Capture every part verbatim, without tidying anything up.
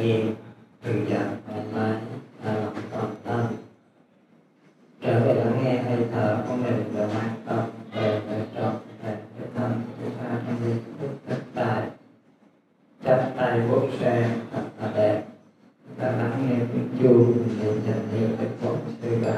yên, thư giãn thoải mái, thả lỏng toàn thân. Trở về lắng nghe hơi thở của mình và mang tâm về với trọn vẹn cái thân của ta trong giây phút thực tại. Chắp tay vuốt sen thật là đẹp. Ta lắng nghe tiếng chuông để dành hiệu cái phóng sư bạn.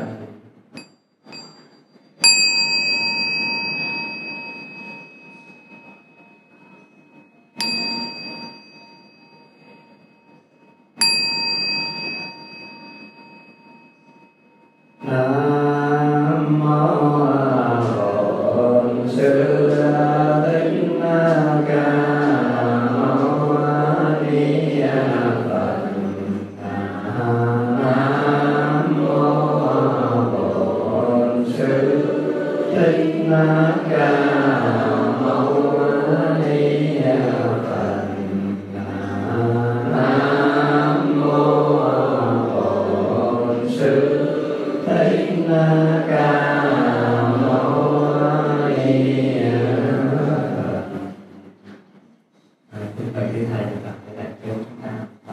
Nam mô Bổn Sư Thích Ca Mâu Ni Phật. Nam mô Bổn Sư Thích Ca Mâu Ni Phật. Nam mô Bổn Sư Thích Ca Mâu Ni Phật. Kính thầy quý thầy và các đại chúng ta.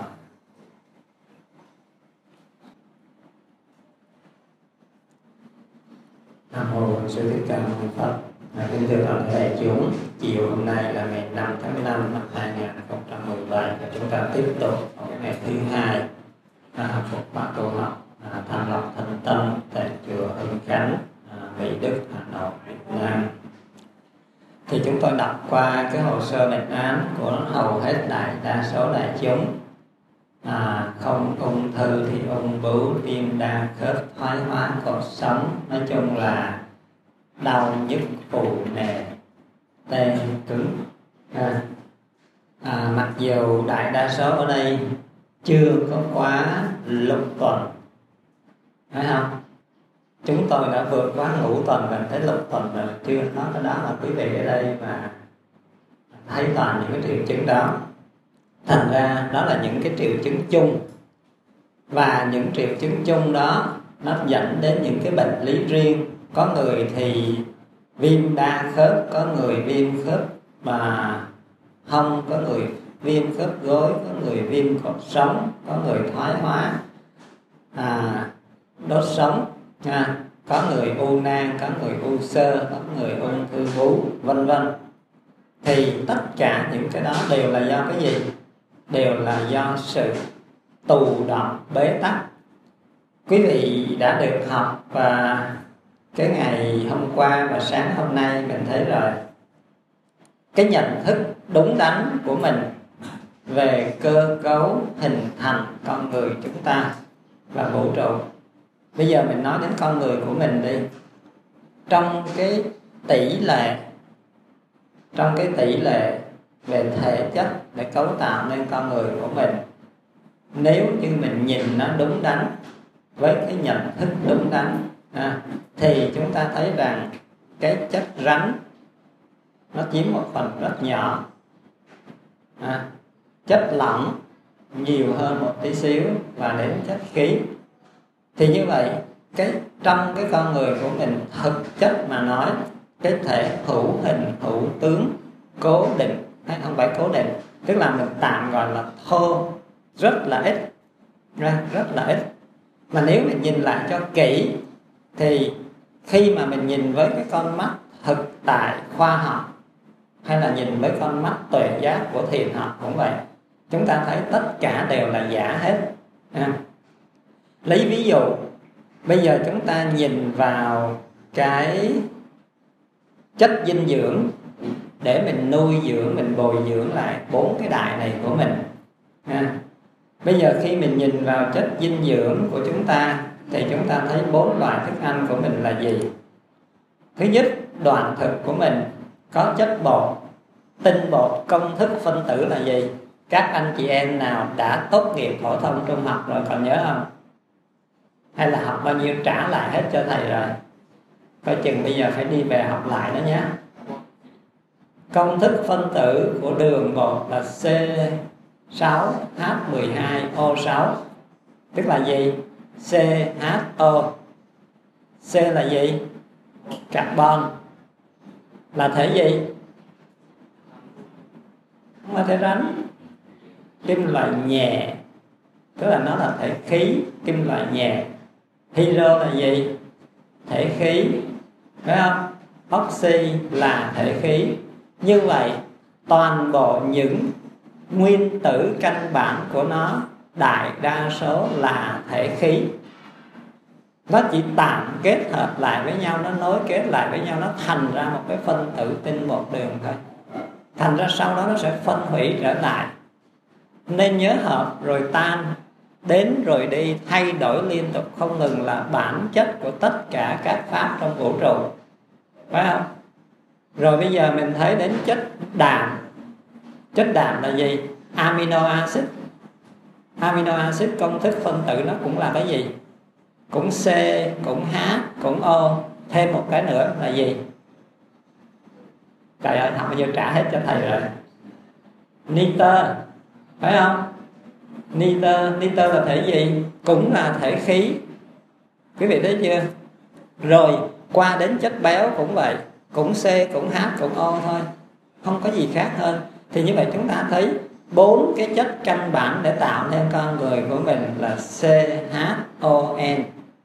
Nam mô Bổn Sư Thích Ca Mâu Ni Phật. Kính thưa toàn thể đại chúng, chiều hôm nay là ngày năm tháng năm năm hai nghìn không trăm mười bảy và chúng ta tiếp tục ở ngày thứ hai học Phật pháp tu học À, thanh lọc thanh tâm tại chùa Hưng Khánh, à, Mỹ Đức, Hà Nội, Việt Nam. Thì chúng tôi đọc qua cái hồ sơ bệnh án của hầu hết đại đa số đại chúng. À, không ung thư thì ung bướu, viêm đa khớp, thoái hóa cột sống, nói chung là đau nhức phù nề, tê cứng. À, à, mặc dù đại đa số ở đây chưa có quá lục tuần, phải không? Chúng tôi đã vượt qua ngũ tuần và thấy lục tuần rồi, chưa nói cái đó là quý vị ở đây mà thấy toàn những cái triệu chứng đó. Thành ra đó là những cái triệu chứng chung, và những triệu chứng chung đó nó dẫn đến những cái bệnh lý riêng. Có người thì viêm đa khớp, có người viêm khớp mà hông, có người viêm khớp gối, có người viêm cột sống, có người thoái hóa à, đốt sống, à, có người u nang, có người u xơ, có người ung thư vú, vân vân. Thì tất cả những cái đó đều là do cái gì? Đều là do sự tù đọng bế tắc. Quý vị đã được học và cái ngày hôm qua và sáng hôm nay mình thấy rồi, cái nhận thức đúng đắn của mình về cơ cấu hình thành con người chúng ta và vũ trụ. Bây giờ mình nói đến con người của mình đi. Trong cái tỷ lệ Trong cái tỷ lệ về thể chất để cấu tạo nên con người của mình, nếu như mình nhìn nó đúng đắn với cái nhận thức đúng đắn à, thì chúng ta thấy rằng cái chất rắn nó chiếm một phần rất nhỏ, à, chất lỏng nhiều hơn một tí xíu và đến chất khí. Thì như vậy cái trong cái con người của mình thực chất mà nói, cái thể hữu hình hữu tướng cố định, hay không phải cố định, tức là mình tạm gọi là thô, rất là ít, rất là ít. Mà nếu mình nhìn lại cho kỹ thì khi mà mình nhìn với cái con mắt thực tại khoa học, hay là nhìn với con mắt tuệ giác của thiền học cũng vậy, chúng ta thấy tất cả đều là giả hết. à. Lấy ví dụ, bây giờ chúng ta nhìn vào cái chất dinh dưỡng để mình nuôi dưỡng, mình bồi dưỡng lại bốn cái đại này của mình. à. Bây giờ khi mình nhìn vào chất dinh dưỡng của chúng ta thì chúng ta thấy bốn loại thức ăn của mình là gì? Thứ nhất, đoạn thực của mình có chất bột, tinh bột. Công thức phân tử là gì? Các anh chị em nào đã tốt nghiệp phổ thông trung học rồi còn nhớ không? Hay là học bao nhiêu trả lại hết cho thầy rồi? Coi chừng bây giờ phải đi về học lại đó nhé. Công thức phân tử của đường bột là C sáu H mười hai O sáu, tức là gì? C H O. C là gì? Carbon. Là thể gì? Không là thể rắn. Kim loại nhẹ, tức là nó là thể khí, kim loại nhẹ. Hydro là gì? Thể khí, phải không? Oxy là thể khí. Như vậy toàn bộ những nguyên tử căn bản của nó đại đa số là thể khí. Nó chỉ tạm kết hợp lại với nhau, nó nối kết lại với nhau, nó thành ra một cái phân tử tinh một đường thôi. Thành ra sau đó nó sẽ phân hủy trở lại. Nên nhớ hợp rồi tan, đến rồi đi, thay đổi liên tục không ngừng là bản chất của tất cả các pháp trong vũ trụ, phải không? Rồi bây giờ mình thấy đến chất đạm. Chất đạm là gì? Amino acid. Amino acid công thức phân tử nó cũng là cái gì? Cũng C, cũng H, cũng O. Thêm một cái nữa là gì? Trời ơi, học bây giờ trả hết cho thầy rồi. Nitơ, phải không? Nitơ, nitơ là thể gì? Cũng là thể khí. Quý vị thấy chưa? Rồi qua đến chất béo cũng vậy, cũng C, cũng H, cũng O thôi, không có gì khác hơn. Thì như vậy chúng ta thấy bốn cái chất căn bản để tạo nên con người của mình là C, H, O, N.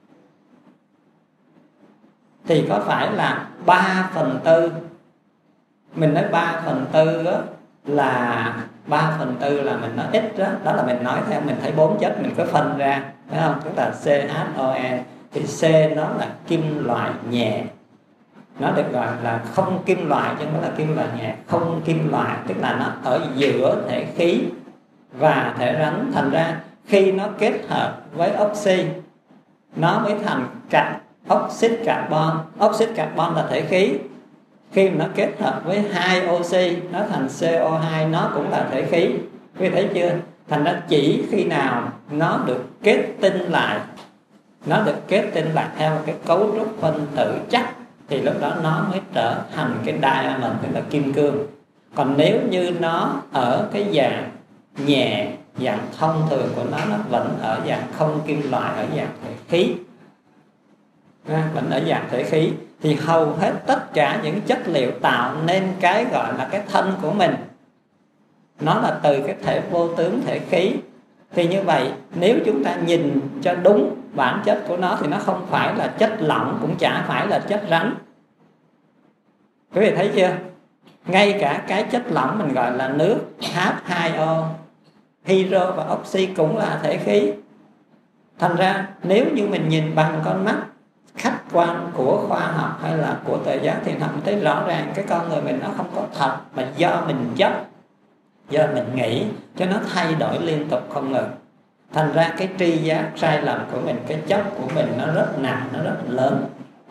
Thì có phải là ba phần tư? Mình nói ba phần tư đó là ba phần tư là mình nói ít đó. Đó là mình nói theo mình thấy bốn chất mình có phân ra, phải không? Tức là C, H, O, N. Thì C nó là kim loại nhẹ. Nó được gọi là không kim loại, chứ không phải là kim loại nhẹ. Không kim loại tức là nó ở giữa thể khí và thể rắn. Thành ra khi nó kết hợp với oxy nó mới thành carbon, oxit carbon. Oxit carbon là thể khí. Khi mà nó kết hợp với hai oxy nó thành C O hai, nó cũng là thể khí. Quý vị thấy chưa? Thành ra chỉ khi nào nó được kết tinh lại, nó được kết tinh lại theo một cái cấu trúc phân tử chắc, thì lúc đó nó mới trở thành cái diamond, tức là kim cương. Còn nếu như nó ở cái dạng nhẹ, dạng thông thường của nó, nó vẫn ở dạng không kim loại, ở dạng thể khí, vẫn ở dạng thể khí, thì hầu hết tất cả những chất liệu tạo nên cái gọi là cái thân của mình nó là từ cái thể vô tướng, thể khí. Thì như vậy nếu chúng ta nhìn cho đúng bản chất của nó thì nó không phải là chất lỏng, cũng chả phải là chất rắn. Quý vị thấy chưa? Ngay cả cái chất lỏng mình gọi là nước H hai O, hydro và oxy cũng là thể khí. Thành ra nếu như mình nhìn bằng con mắt khách quan của khoa học hay là của tự giác thì mình thấy rõ ràng cái con người mình nó không có thật, mà do mình chấp, do mình nghĩ cho nó thay đổi liên tục không ngừng. Thành ra cái tri giác sai lầm của mình, cái chấp của mình nó rất nặng, nó rất lớn.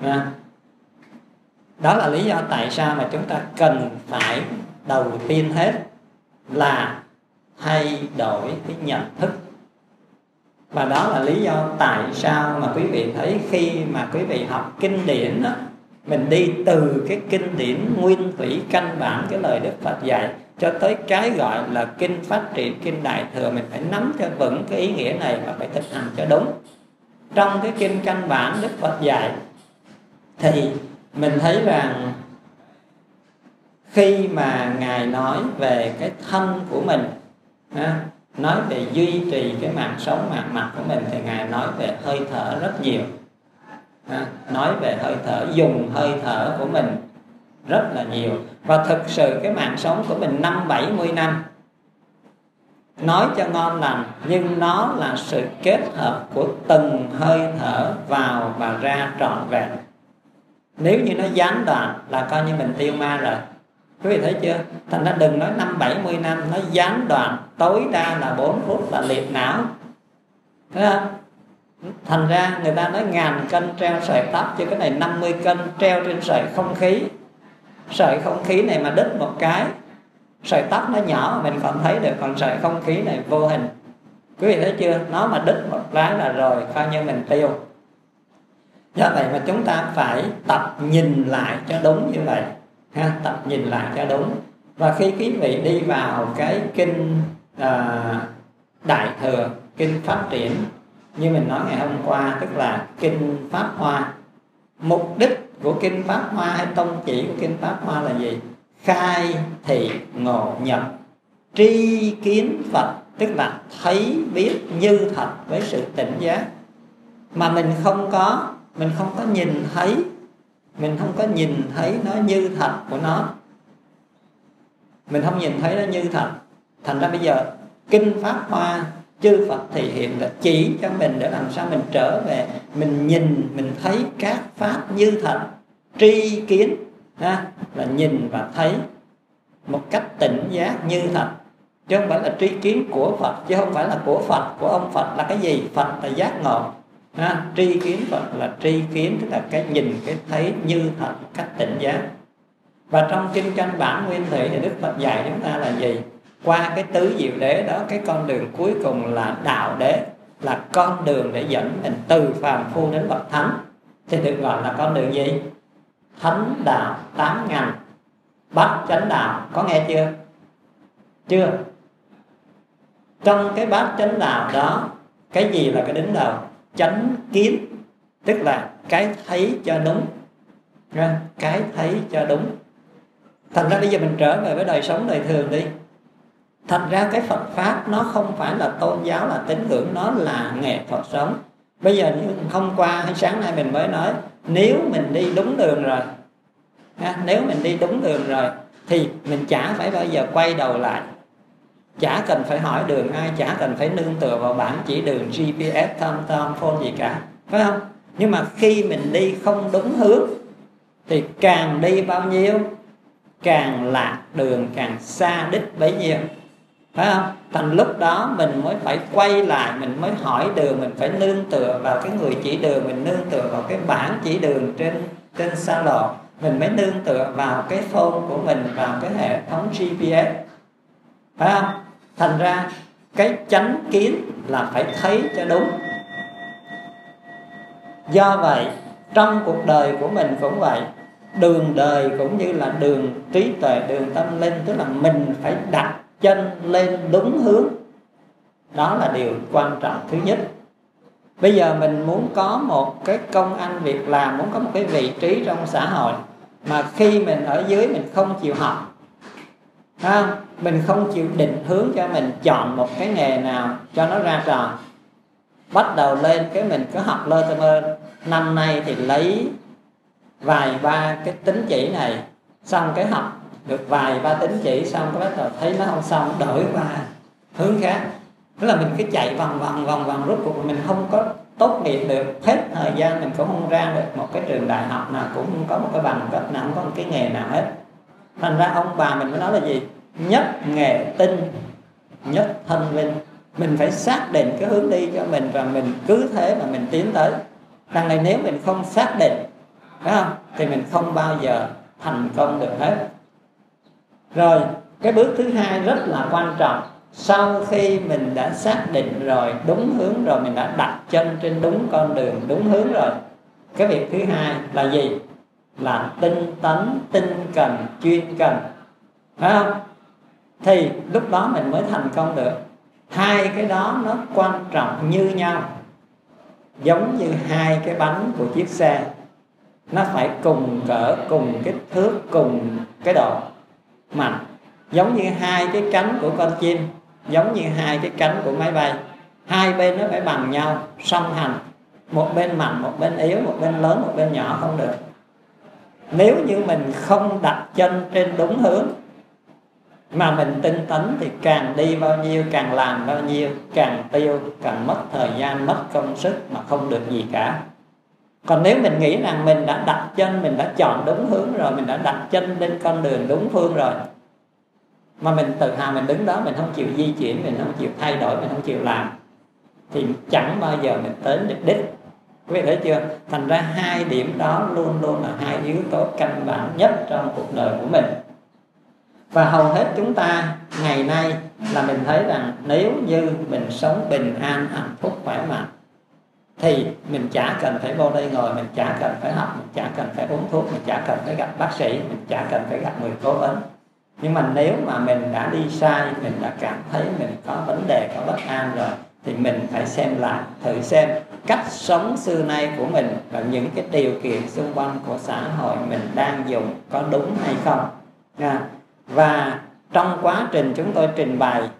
Đó là lý do tại sao mà chúng ta cần phải đầu tiên hết là thay đổi cái nhận thức. Và đó là lý do tại sao mà quý vị thấy khi mà quý vị học kinh điển đó, mình đi từ cái kinh điển nguyên thủy căn bản, cái lời Đức Phật dạy, cho tới cái gọi là kinh phát triển, kinh đại thừa, mình phải nắm cho vững cái ý nghĩa này và phải thực hành cho đúng. Trong cái kinh căn bản Đức Phật dạy thì mình thấy rằng khi mà Ngài nói về cái thân của mình, nói về duy trì cái mạng sống mạng mặt của mình, thì Ngài nói về hơi thở rất nhiều. Nói về hơi thở, dùng hơi thở của mình rất là nhiều. Và thực sự cái mạng sống của mình năm bảy mươi năm, nói cho ngon lành, nhưng nó là sự kết hợp của từng hơi thở vào và ra trọn vẹn. Nếu như nó gián đoạn là coi như mình tiêu ma rồi. Quý vị thấy chưa? Thành ra đừng nói năm bảy mươi năm, nó gián đoạn tối đa là bốn phút là liệt não. Thấy không? Thành ra người ta nói ngàn cân treo sợi tóc, chứ cái này năm mươi cân treo trên sợi không khí. Sợi không khí này mà đứt một cái, sợi tóc nó nhỏ mình còn thấy được, còn sợi không khí này vô hình. Quý vị thấy chưa? Nó mà đứt một cái là rồi, coi như mình tiêu. Do vậy mà chúng ta phải tập nhìn lại cho đúng như vậy ha, tập nhìn lại cho đúng. Và khi quý vị đi vào cái kinh à, đại thừa, kinh phát triển, như mình nói ngày hôm qua, tức là kinh Pháp Hoa. Mục đích của kinh Pháp Hoa hay tông chỉ của kinh Pháp Hoa là gì? Khai thị ngộ nhập, tri kiến Phật tức là thấy biết như thật với sự tỉnh giác, mà mình không có mình không có nhìn thấy, mình không có nhìn thấy nó như thật của nó, mình không nhìn thấy nó như thật. Thành ra bây giờ kinh Pháp Hoa chư Phật thể hiện là chỉ cho mình để làm sao mình trở về, mình nhìn, mình thấy các pháp như thật, tri kiến, ha, là nhìn và thấy một cách tỉnh giác như thật, chứ không phải là tri kiến của Phật, chứ không phải là của Phật, của ông Phật là cái gì? Phật là giác ngộ, ha. Tri kiến Phật là tri kiến, tức là cái nhìn, cái thấy như thật, cách tỉnh giác. Và trong kinh Căn Bản Nguyên Thủy thì Đức Phật dạy chúng ta là gì? Qua cái tứ diệu đế đó, cái con đường cuối cùng là đạo đế, là con đường để dẫn mình từ phàm phu đến bậc thánh, thì được gọi là con đường gì? Thánh đạo tám ngành, bát chánh đạo. Có nghe chưa? Chưa? Trong cái bát chánh đạo đó, cái gì là cái đứng đầu? Chánh kiến, tức là cái thấy cho đúng, cái thấy cho đúng. Thành ra bây giờ mình trở về với đời sống đời thường đi. Thành ra cái Phật Pháp nó không phải là tôn giáo, là tín ngưỡng, nó là nghệ thuật sống. Bây giờ như hôm qua hay sáng nay mình mới nói, nếu mình đi đúng đường rồi, nếu mình đi đúng đường rồi thì mình chả phải bao giờ quay đầu lại, chả cần phải hỏi đường ai, chả cần phải nương tựa vào bản chỉ đường giê pê ét, thăm thăm phone gì cả, phải không? Nhưng mà khi mình đi không đúng hướng thì càng đi bao nhiêu càng lạc đường, càng xa đích bấy nhiêu, phải không? Thành lúc đó mình mới phải quay lại, mình mới hỏi đường, mình phải nương tựa vào cái người chỉ đường, mình nương tựa vào cái bản chỉ đường trên trên xa lộ, mình mới nương tựa vào cái phone của mình, vào cái hệ thống giê pê ét, phải không? Thành ra cái chánh kiến là phải thấy cho đúng. Do vậy trong cuộc đời của mình cũng vậy, đường đời cũng như là đường trí tuệ, đường tâm linh, tức là mình phải đặt chân lên đúng hướng. Đó là điều quan trọng thứ nhất. Bây giờ mình muốn có một cái công ăn việc làm, muốn có một cái vị trí trong xã hội, mà khi mình ở dưới mình không chịu học, không? Mình không chịu định hướng cho mình chọn một cái nghề nào cho nó ra trò, bắt đầu lên cái mình cứ học lơ tơ mơ, năm nay thì lấy vài ba cái tín chỉ này, xong cái học được vài ba tín chỉ, xong cái bắt đầu thấy nó không xong, đổi qua hướng khác. Tức là mình cứ chạy vòng vòng vòng vòng, rốt cuộc mình không có tốt nghiệp được, hết thời gian mình cũng không ra được một cái trường đại học nào, cũng không có một cái bằng cấp nào, không có một cái nghề nào hết. Thành ra ông bà mình mới nói là gì? Nhất nghệ tinh, nhất thân vinh. Mình phải xác định cái hướng đi cho mình, và mình cứ thế mà mình tiến tới. Đằng này nếu mình không xác định, phải không, thì mình không bao giờ thành công được hết. Rồi cái bước thứ hai rất là quan trọng. Sau khi mình đã xác định rồi, đúng hướng rồi, mình đã đặt chân trên đúng con đường, đúng hướng rồi, cái việc thứ hai là gì? Là tinh tấn, tinh cần, chuyên cần, phải không? Thì lúc đó mình mới thành công được. Hai cái đó nó quan trọng như nhau, giống như hai cái bánh của chiếc xe, nó phải cùng cỡ, cùng kích thước, cùng cái độ mạnh. Giống như hai cái cánh của con chim, giống như hai cái cánh của máy bay, hai bên nó phải bằng nhau, song hành. Một bên mạnh, một bên yếu, một bên lớn, một bên nhỏ không được. Nếu như mình không đặt chân trên đúng hướng, mà mình tinh tấn thì càng đi bao nhiêu, càng làm bao nhiêu, càng tiêu, càng mất thời gian, mất công sức mà không được gì cả. Còn nếu mình nghĩ rằng mình đã đặt chân, mình đã chọn đúng hướng rồi, mình đã đặt chân lên con đường đúng phương rồi, mà mình tự hào mình đứng đó, mình không chịu di chuyển, mình không chịu thay đổi, mình không chịu làm, thì chẳng bao giờ mình tới được đích. Quý vị thấy chưa? Thành ra hai điểm đó luôn luôn là hai yếu tố căn bản nhất trong cuộc đời của mình. Và hầu hết chúng ta ngày nay là mình thấy rằng nếu như mình sống bình an, hạnh phúc, khỏe mạnh, thì mình chả cần phải vô đây ngồi, mình chả cần phải học, mình chả cần phải uống thuốc, mình chả cần phải gặp bác sĩ, mình chả cần phải gặp người cố vấn. Nhưng mà nếu mà mình đã đi sai, mình đã cảm thấy mình có vấn đề, có bất an rồi, thì mình phải xem lại, thử xem cách sống xưa nay của mình và những cái điều kiện xung quanh của xã hội mình đang dùng có đúng hay không. Và trong quá trình chúng tôi trình bày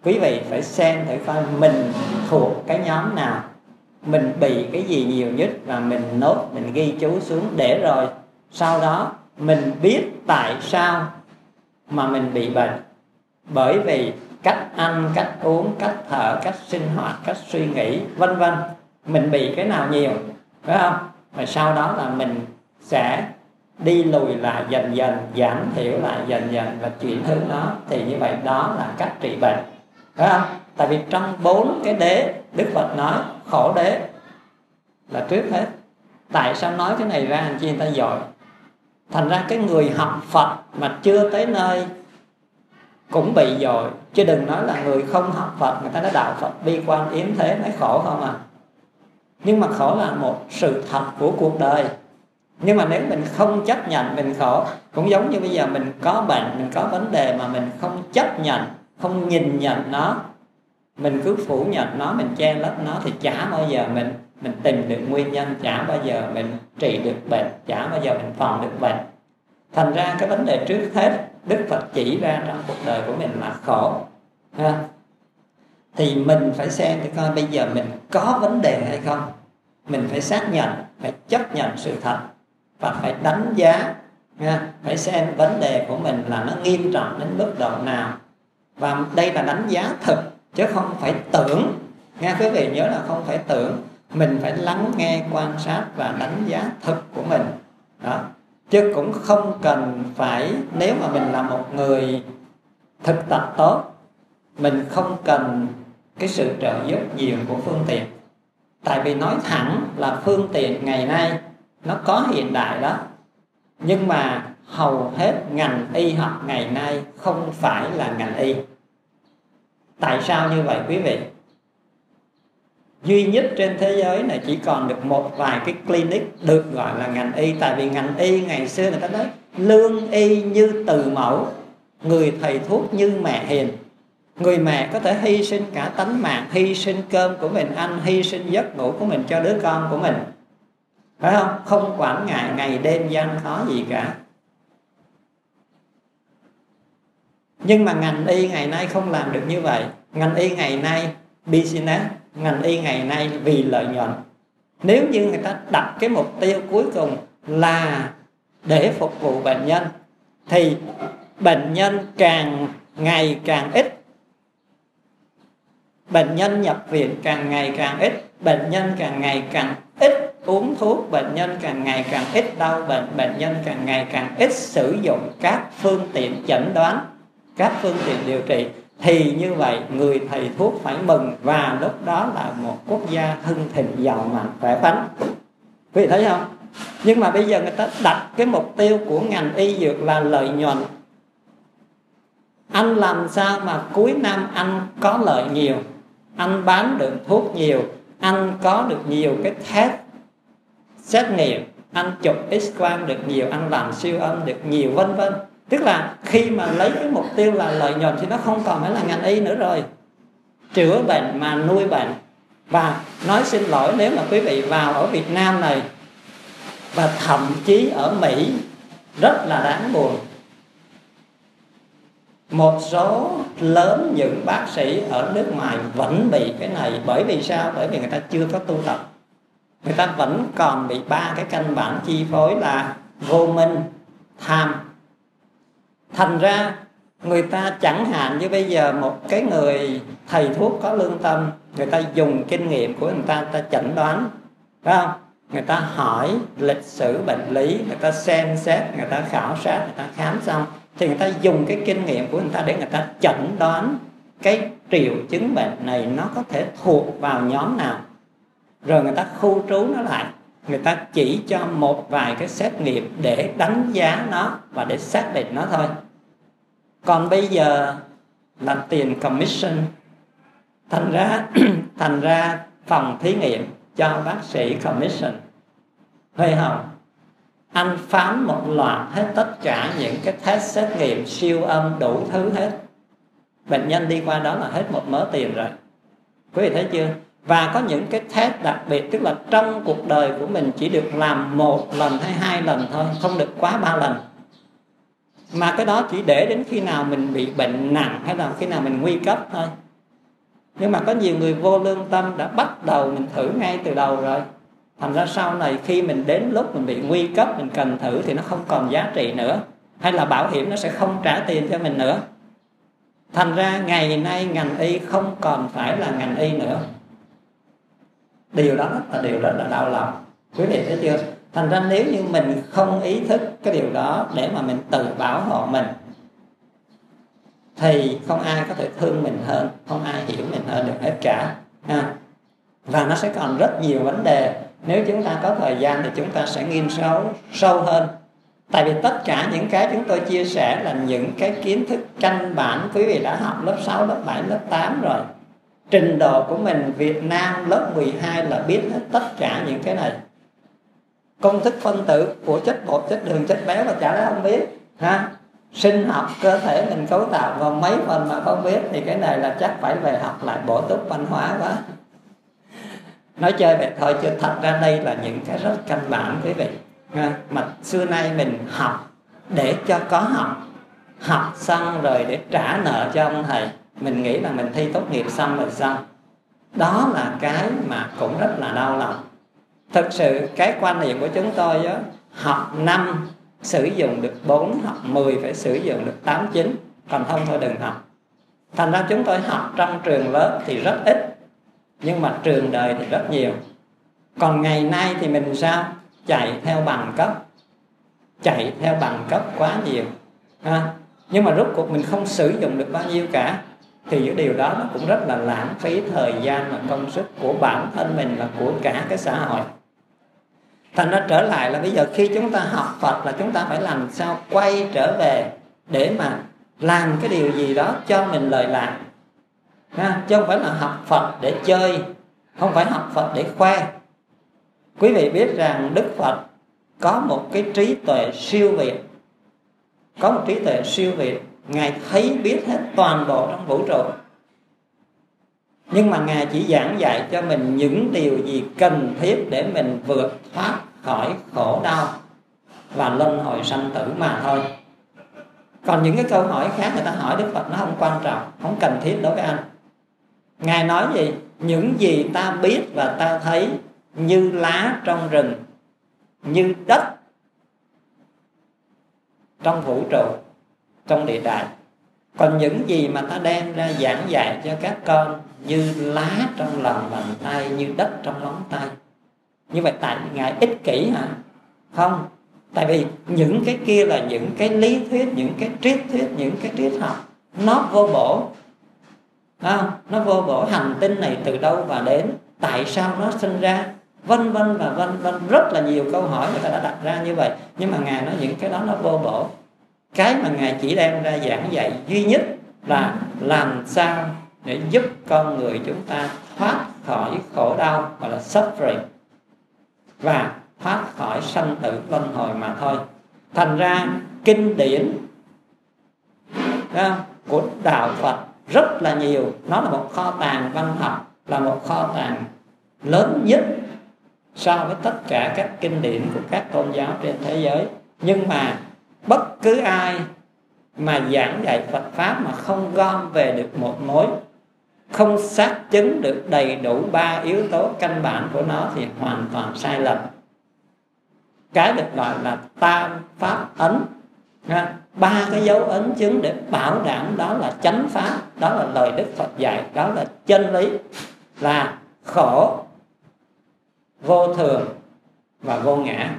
quý vị phải xem thử coi mình thuộc cái nhóm nào, mình bị cái gì nhiều nhất, và mình nốt, mình ghi chú xuống, để rồi sau đó mình biết tại sao mà mình bị bệnh. Bởi vì cách ăn, cách uống, cách thở, cách sinh hoạt, cách suy nghĩ, vân vân, mình bị cái nào nhiều, phải không? Và sau đó là mình sẽ đi lùi lại dần dần, giảm thiểu lại dần dần và chuyển hướng nó. Thì như vậy đó là cách trị bệnh, phải không? Tại vì trong bốn cái đế, Đức Phật nói khổ đế là trước hết. Tại sao nói cái này ra anh chị người ta giỏi? Thành ra cái người học Phật mà chưa tới nơi cũng bị dội, chứ đừng nói là người không học Phật. Người ta nói đạo Phật bi quan yếm thế, nói khổ không à. Nhưng mà khổ là một sự thật của cuộc đời. Nhưng mà nếu mình không chấp nhận mình khổ, cũng giống như bây giờ mình có bệnh, mình có vấn đề mà mình không chấp nhận, không nhìn nhận nó, mình cứ phủ nhận nó, mình che lấp nó, thì chả bao giờ mình mình tìm được nguyên nhân, chả bao giờ mình trị được bệnh, chả bao giờ mình phòng được bệnh. Thành ra cái vấn đề trước hết Đức Phật chỉ ra trong cuộc đời của mình là khổ ha. Thì mình phải xem thì coi bây giờ mình có vấn đề hay không. Mình phải xác nhận, phải chấp nhận sự thật, và phải đánh giá ha. Phải xem vấn đề của mình là nó nghiêm trọng đến mức độ nào. Và đây là đánh giá thực, chứ không phải tưởng nghe. Quý vị nhớ là không phải tưởng. Mình phải lắng nghe, quan sát và đánh giá thực của mình đó. Chứ cũng không cần phải, nếu mà mình là một người thực tập tốt, mình không cần cái sự trợ giúp nhiều của phương tiện. Tại vì nói thẳng là phương tiện ngày nay nó có hiện đại đó, nhưng mà hầu hết ngành y học ngày nay không phải là ngành y. Tại sao như vậy quý vị? Duy nhất trên thế giới này chỉ còn được một vài cái clinic được gọi là ngành y. Tại vì ngành y ngày xưa người ta nói lương y như từ mẫu, người thầy thuốc như mẹ hiền. Người mẹ có thể hy sinh cả tánh mạng, hy sinh cơm của mình ăn, hy sinh giấc ngủ của mình cho đứa con của mình, phải không? Không quản ngại ngày đêm gian khó gì cả. Nhưng mà ngành y ngày nay không làm được như vậy. Ngành y ngày nay business, ngành y ngày nay vì lợi nhuận. Nếu như người ta đặt cái mục tiêu cuối cùng là để phục vụ bệnh nhân, thì bệnh nhân càng ngày càng ít, bệnh nhân nhập viện càng ngày càng ít, bệnh nhân càng ngày càng ít uống thuốc, bệnh nhân càng ngày càng ít đau bệnh, bệnh nhân càng ngày càng ít sử dụng các phương tiện chẩn đoán, các phương tiện điều trị, thì như vậy người thầy thuốc phải mừng, và lúc đó là một quốc gia hưng thịnh giàu mạnh khỏe khoắn. Quý vị thấy không? Nhưng mà bây giờ người ta đặt cái mục tiêu của ngành y dược là lợi nhuận. Anh làm sao mà cuối năm anh có lợi nhiều, anh bán được thuốc nhiều, anh có được nhiều cái test xét nghiệm, anh chụp X-quang được nhiều, anh làm siêu âm được nhiều, vân vân. Tức là khi mà lấy cái mục tiêu là lợi nhuận thì nó không còn phải là ngành y nữa rồi. Chữa bệnh mà nuôi bệnh. Và nói xin lỗi, nếu mà quý vị vào ở Việt Nam này, và thậm chí ở Mỹ, rất là đáng buồn, một số lớn những bác sĩ ở nước ngoài vẫn bị cái này. Bởi vì sao? Bởi vì người ta chưa có tu tập. Người ta vẫn còn bị ba cái căn bản chi phối là vô minh, tham. Thành ra người ta chẳng hạn như bây giờ một cái người thầy thuốc có lương tâm, người ta dùng kinh nghiệm của người ta, người ta chẩn đoán, phải không? Người ta hỏi lịch sử bệnh lý, người ta xem xét, người ta khảo sát, người ta khám xong, thì người ta dùng cái kinh nghiệm của người ta để người ta chẩn đoán cái triệu chứng bệnh này nó có thể thuộc vào nhóm nào. Rồi người ta khu trú nó lại, người ta chỉ cho một vài cái xét nghiệm để đánh giá nó và để xác định nó thôi. Còn bây giờ là tiền commission. Thành ra thành ra phòng thí nghiệm cho bác sĩ commission. Hơi hồng, anh phán một loạt hết tất cả những cái test xét nghiệm siêu âm đủ thứ hết. Bệnh nhân đi qua đó là hết một mớ tiền rồi. Quý vị thấy chưa? Và có những cái test đặc biệt, tức là trong cuộc đời của mình chỉ được làm một lần hay hai lần thôi, không được quá ba lần. Mà cái đó chỉ để đến khi nào mình bị bệnh nặng hay là khi nào mình nguy cấp thôi. Nhưng mà có nhiều người vô lương tâm đã bắt đầu mình thử ngay từ đầu rồi. Thành ra sau này khi mình đến lúc mình bị nguy cấp, mình cần thử thì nó không còn giá trị nữa. Hay là bảo hiểm nó sẽ không trả tiền cho mình nữa. Thành ra ngày nay ngành y không còn phải là ngành y nữa. Điều đó là điều rất là đau lòng. Quý vị thấy chưa? Thành ra nếu như mình không ý thức cái điều đó để mà mình tự bảo hộ mình, thì không ai có thể thương mình hơn, không ai hiểu mình hơn được hết cả. ha. Và nó sẽ còn rất nhiều vấn đề. Nếu chúng ta có thời gian thì chúng ta sẽ nghiên sâu sâu hơn. Tại vì tất cả những cái chúng tôi chia sẻ là những cái kiến thức căn bản quý vị đã học lớp sáu, lớp bảy, lớp tám rồi. Trình độ của mình Việt Nam lớp mười hai là biết hết tất cả những cái này. Công thức phân tử của chất bột, chất đường, chất béo là chả lẽ không biết. ha. Sinh học cơ thể mình cấu tạo vào mấy phần mà không biết thì cái này là chắc phải về học lại bổ túc văn hóa quá. Nói chơi vậy thôi chứ thật ra đây là những cái rất căn bản quý vị. Mà xưa nay mình học để cho có học, học xong rồi để trả nợ cho ông thầy. Mình nghĩ là mình thi tốt nghiệp xong rồi xong. Đó là cái mà cũng rất là đau lòng. Thực sự cái quan niệm của chúng tôi đó, học năm sử dụng được bốn, học mười phải sử dụng được tám, chín. Còn không thôi đừng học. Thành ra chúng tôi học trong trường lớp thì rất ít, nhưng mà trường đời thì rất nhiều. Còn ngày nay thì mình sao? Chạy theo bằng cấp. Chạy theo bằng cấp quá nhiều. ha. Nhưng mà rốt cuộc mình không sử dụng được bao nhiêu cả. Thì những điều đó nó cũng rất là lãng phí thời gian và công sức của bản thân mình và của cả cái xã hội. Thành ra trở lại là bây giờ khi chúng ta học Phật là chúng ta phải làm sao quay trở về để mà làm cái điều gì đó cho mình lợi lạc. ha. Chứ không phải là học Phật để chơi, không phải học Phật để khoe. Quý vị biết rằng Đức Phật có một cái trí tuệ siêu việt. Có một trí tuệ siêu việt. Ngài thấy biết hết toàn bộ trong vũ trụ. Nhưng mà Ngài chỉ giảng dạy cho mình những điều gì cần thiết để mình vượt thoát khỏi khổ đau và luân hồi sanh tử mà thôi. Còn những cái câu hỏi khác người ta hỏi Đức Phật nó không quan trọng, không cần thiết đối với anh. Ngài nói gì? Những gì ta biết và ta thấy như lá trong rừng, như đất trong vũ trụ, trong địa đại. Còn những gì mà ta đem ra giảng dạy cho các con như lá trong lòng bàn tay, như đất trong móng tay. Như vậy tại Ngài ích kỷ hả? Không. Tại vì những cái kia là những cái lý thuyết, những cái triết thuyết, những cái triết học nó vô bổ. Không? Nó vô bổ. Hành tinh này từ đâu và đến, tại sao nó sinh ra, vân vân và vân vân. Rất là nhiều câu hỏi người ta đã đặt ra như vậy. Nhưng mà Ngài nói những cái đó nó vô bổ. Cái mà Ngài chỉ đem ra giảng dạy duy nhất là làm sao để giúp con người chúng ta thoát khỏi khổ đau, gọi là suffering, và thoát khỏi sanh tử luân hồi mà thôi. Thành ra kinh điển của đạo Phật rất là nhiều. Nó là một kho tàng văn học, là một kho tàng lớn nhất so với tất cả các kinh điển của các tôn giáo trên thế giới. Nhưng mà bất cứ ai mà giảng dạy Phật Pháp mà không gom về được một mối, không xác chứng được đầy đủ ba yếu tố căn bản của nó thì hoàn toàn sai lầm. Cái được gọi là tam pháp ấn, ba cái dấu ấn chứng để bảo đảm đó là chánh pháp, đó là lời Đức Phật dạy, đó là chân lý, là khổ, vô thường và vô ngã.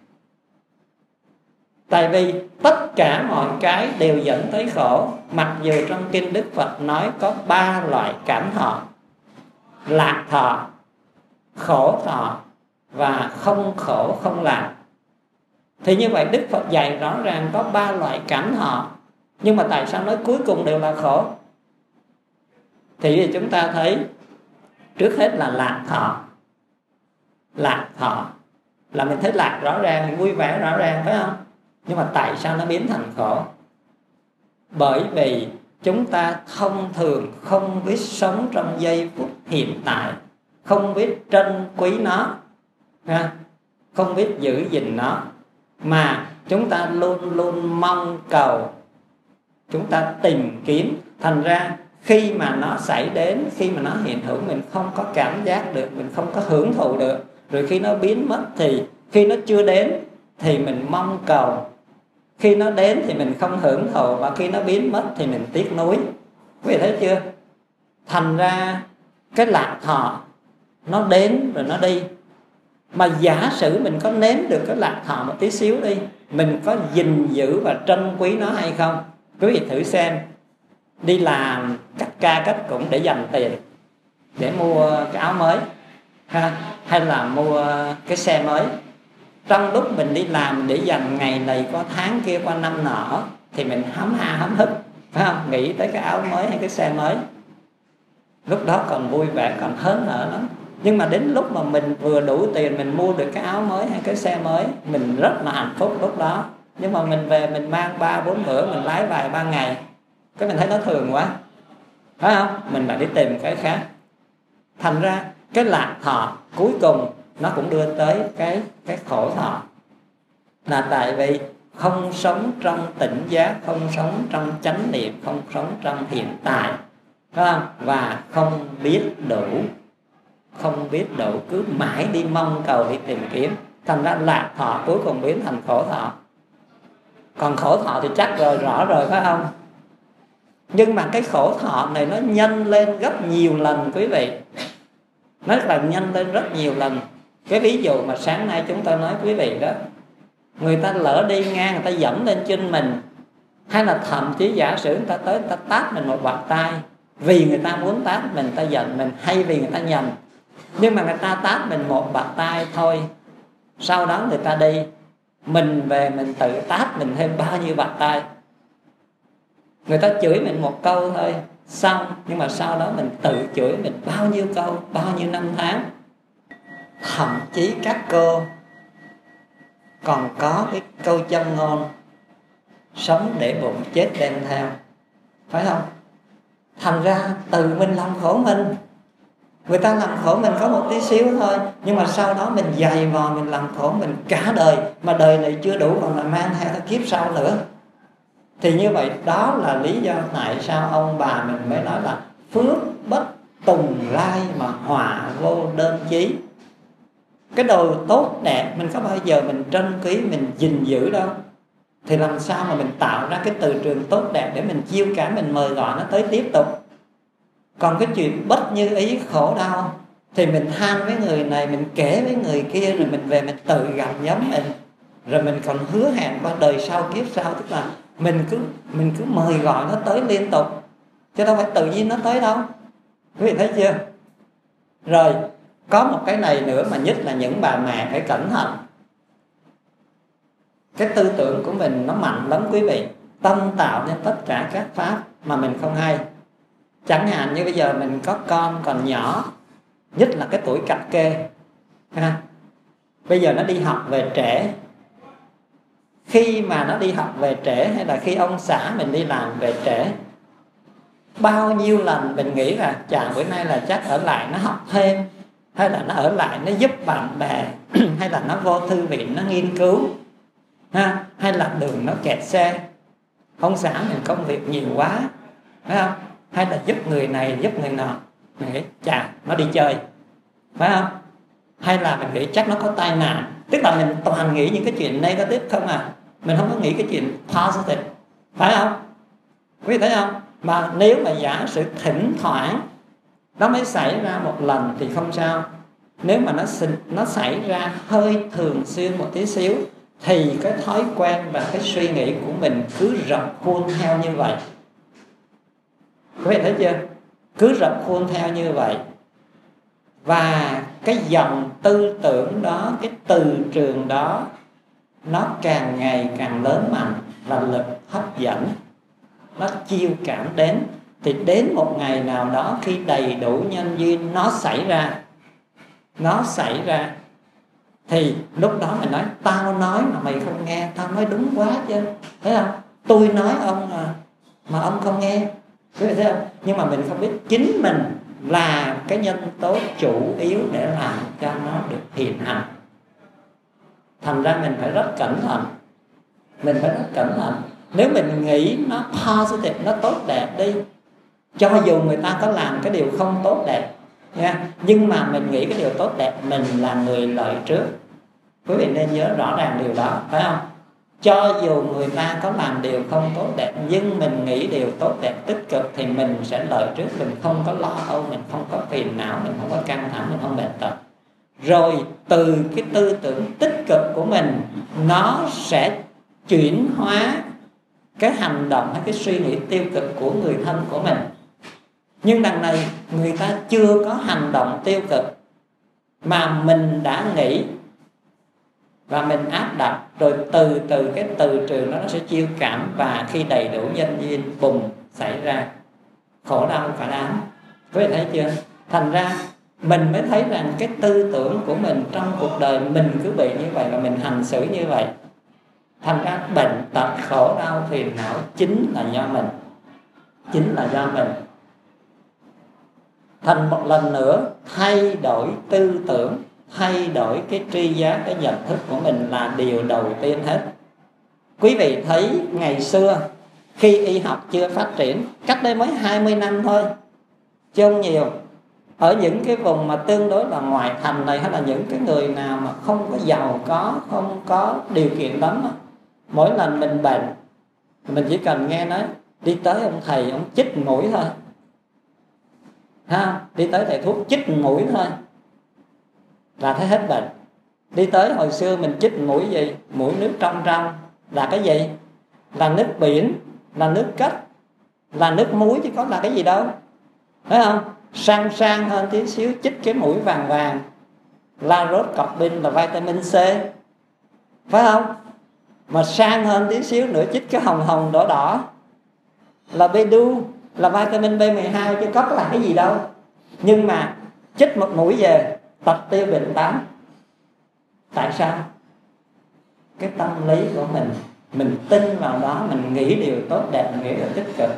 Tại vì tất cả mọi cái đều dẫn tới khổ. Mặc dù trong kinh Đức Phật nói có ba loại cảm thọ: lạc thọ, khổ thọ và không khổ không lạc. Thì như vậy Đức Phật dạy rõ ràng có ba loại cảm thọ. Nhưng mà tại sao nói cuối cùng đều là khổ? Thì chúng ta thấy trước hết là lạc thọ. Lạc thọ là mình thấy lạc rõ ràng, vui vẻ rõ ràng, phải không? Nhưng mà tại sao nó biến thành khổ? Bởi vì chúng ta thông thường không biết sống trong giây phút hiện tại, không biết trân quý nó, không biết giữ gìn nó, mà chúng ta luôn luôn mong cầu, chúng ta tìm kiếm. Thành ra khi mà nó xảy đến, khi mà nó hiện hữu, mình không có cảm giác được, mình không có hưởng thụ được. Rồi khi nó biến mất thì khi nó chưa đến thì mình mong cầu, khi nó đến thì mình không hưởng thụ, và khi nó biến mất thì mình tiếc nuối. Quý vị thấy chưa? Thành ra cái lạc thọ nó đến rồi nó đi. Mà giả sử mình có nếm được cái lạc thọ một tí xíu đi, mình có gìn giữ và trân quý nó hay không? Quý vị thử xem, đi làm cắt ca cắt cũng để dành tiền để mua cái áo mới ha, hay là mua cái xe mới. Trong lúc mình đi làm để dành ngày này qua tháng kia qua năm nọ thì mình hấm ha hấm hức, phải không? Nghĩ tới cái áo mới hay cái xe mới, lúc đó còn vui vẻ, còn hớn hở lắm. Nhưng mà đến lúc mà mình vừa đủ tiền, mình mua được cái áo mới hay cái xe mới, mình rất là hạnh phúc lúc đó. Nhưng mà mình về mình mang ba bốn bữa, mình lái vài ba ngày, cái mình thấy nó thường quá, phải không? Mình lại đi tìm cái khác. Thành ra cái lạc thọ cuối cùng nó cũng đưa tới cái, cái khổ thọ. Là tại vì không sống trong tỉnh giác, không sống trong chánh niệm, không sống trong hiện tại, phải không? Và không biết đủ, không biết đủ, cứ mãi đi mong cầu, đi tìm kiếm. Thành ra lạc thọ cuối cùng biến thành khổ thọ. Còn khổ thọ thì chắc rồi, rõ rồi, phải không? Nhưng mà cái khổ thọ này nó nhân lên gấp nhiều lần quý vị. Nó là nhân lên rất nhiều lần. Cái ví dụ mà sáng nay chúng ta nói quý vị đó, người ta lỡ đi ngang, người ta dẫm lên chân mình, hay là thậm chí giả sử người ta tới, người ta tát mình một bạt tay, vì người ta muốn tát mình, người ta giận mình, hay vì người ta nhầm. Nhưng mà người ta tát mình một bạt tay thôi, sau đó người ta đi, mình về mình tự tát mình thêm bao nhiêu bạt tay. Người ta chửi mình một câu thôi xong, nhưng mà sau đó mình tự chửi mình bao nhiêu câu, bao nhiêu năm tháng. Thậm chí các cô còn có cái câu châm ngôn sống để bụng chết đem theo, phải không? Thành ra từ mình làm khổ mình. Người ta làm khổ mình có một tí xíu thôi, nhưng mà sau đó mình dày vò, mình làm khổ mình cả đời. Mà đời này chưa đủ còn là mang theo kiếp sau nữa. Thì như vậy đó là lý do tại sao ông bà mình mới nói là phước bất tùng lai mà họa vô đơn chí. Cái đồ tốt đẹp mình có bao giờ mình trân quý, mình gìn giữ đâu. Thì làm sao mà mình tạo ra cái từ trường tốt đẹp để mình chiêu cảm, mình mời gọi nó tới tiếp tục. Còn cái chuyện bất như ý khổ đau thì mình than với người này, mình kể với người kia, rồi mình về mình tự gặp nhóm mình, rồi mình còn hứa hẹn qua đời sau kiếp sau. Tức là mình cứ mình cứ mời gọi nó tới liên tục, chứ đâu phải tự nhiên nó tới đâu. Quý vị thấy chưa? Rồi có một cái này nữa mà nhất là những bà mẹ phải cẩn thận. Cái tư tưởng của mình nó mạnh lắm quý vị, tâm tạo nên tất cả các pháp mà mình không hay. Chẳng hạn như bây giờ mình có con còn nhỏ, nhất là cái tuổi cập kê ha. Bây giờ nó đi học về trễ. Khi mà nó đi học về trễ, hay là khi ông xã mình đi làm về trễ, bao nhiêu lần mình nghĩ là chà bữa nay là chắc ở lại nó học thêm, hay là nó ở lại nó giúp bạn bè, hay là nó vô thư viện nó nghiên cứu ha, hay là đường nó kẹt xe, ông xã mình công việc nhiều quá, phải không? Hay là giúp người này giúp người nọ, mình nghĩ chà nó đi chơi, phải không? Hay là mình nghĩ chắc nó có tai nạn. Tức là mình toàn nghĩ những cái chuyện negative không à, mình không có nghĩ cái chuyện positive, phải không? Quý vị thấy không? Mà nếu mà giả sử thỉnh thoảng nó mới xảy ra một lần thì không sao. Nếu mà nó nó xảy ra hơi thường xuyên một tí xíu thì cái thói quen và cái suy nghĩ của mình cứ rập khuôn theo như vậy. Quý vị thấy chưa? Cứ rập khuôn theo như vậy. Và cái dòng tư tưởng đó, cái từ trường đó, nó càng ngày càng lớn mạnh và lực hấp dẫn, nó chiêu cảm đến. Thì đến một ngày nào đó khi đầy đủ nhân duyên nó xảy ra, nó xảy ra thì lúc đó mình nói tao nói mà mày không nghe, tao nói đúng quá chứ, thấy không? Tôi nói ông mà, mà ông không nghe, quý vị thấy không? Nhưng mà mình không biết chính mình là cái nhân tố chủ yếu để làm cho nó được hiện hành. Thành ra mình phải rất cẩn thận. Mình phải rất cẩn thận. Nếu mình nghĩ nó positive, nó tốt đẹp đi, cho dù người ta có làm cái điều không tốt đẹp nha, nhưng mà mình nghĩ cái điều tốt đẹp, mình là người lợi trước. Quý vị nên nhớ rõ ràng điều đó, phải không? Cho dù người ta có làm điều không tốt đẹp, nhưng mình nghĩ điều tốt đẹp tích cực thì mình sẽ lợi trước. Mình không có lo âu, mình không có phiền não, mình không có căng thẳng, mình không bệnh tật. Rồi từ cái tư tưởng tích cực của mình, nó sẽ chuyển hóa cái hành động hay cái suy nghĩ tiêu cực của người thân của mình. Nhưng đằng này người ta chưa có hành động tiêu cực, mà mình đã nghĩ và mình áp đặt, rồi từ từ cái từ trường đó nó sẽ chiêu cảm, và khi đầy đủ nhân duyên bùng xảy ra khổ đau phải đáng. Quý vị thấy chưa? Thành ra mình mới thấy rằng cái tư tưởng của mình trong cuộc đời mình cứ bị như vậy và mình hành xử như vậy. Thành ra bệnh tật khổ đau phiền não chính là do mình, chính là do mình. Thành một lần nữa, thay đổi tư tưởng, thay đổi cái tri giác, cái nhận thức của mình là điều đầu tiên hết. Quý vị thấy ngày xưa khi y học chưa phát triển, cách đây mới hai mươi năm thôi chứ không nhiều, ở những cái vùng mà tương đối là ngoại thành này, hay là những cái người nào mà không có giàu có, không có điều kiện lắm, mỗi lần mình bệnh mình chỉ cần nghe nói đi tới ông thầy, ông chích mũi thôi ha, đi tới thầy thuốc chích mũi thôi là thấy hết bệnh. Đi tới hồi xưa mình chích mũi gì? Mũi nước trong trong là cái gì? Là nước biển, là nước cách, là nước muối chứ có là cái gì đâu, thấy không? Sang sang hơn tí xíu chích cái mũi vàng vàng là rốt cọc pin, là vitamin C, phải không? Mà sang hơn tí xíu nữa chích cái hồng hồng đỏ đỏ là Bedu, là vitamin B mười hai chứ có là cái gì đâu. Nhưng mà chích một mũi về tật tiêu bệnh tán. Tại sao? Cái tâm lý của mình, mình tin vào đó, mình nghĩ điều tốt đẹp, mình nghĩ điều tích cực.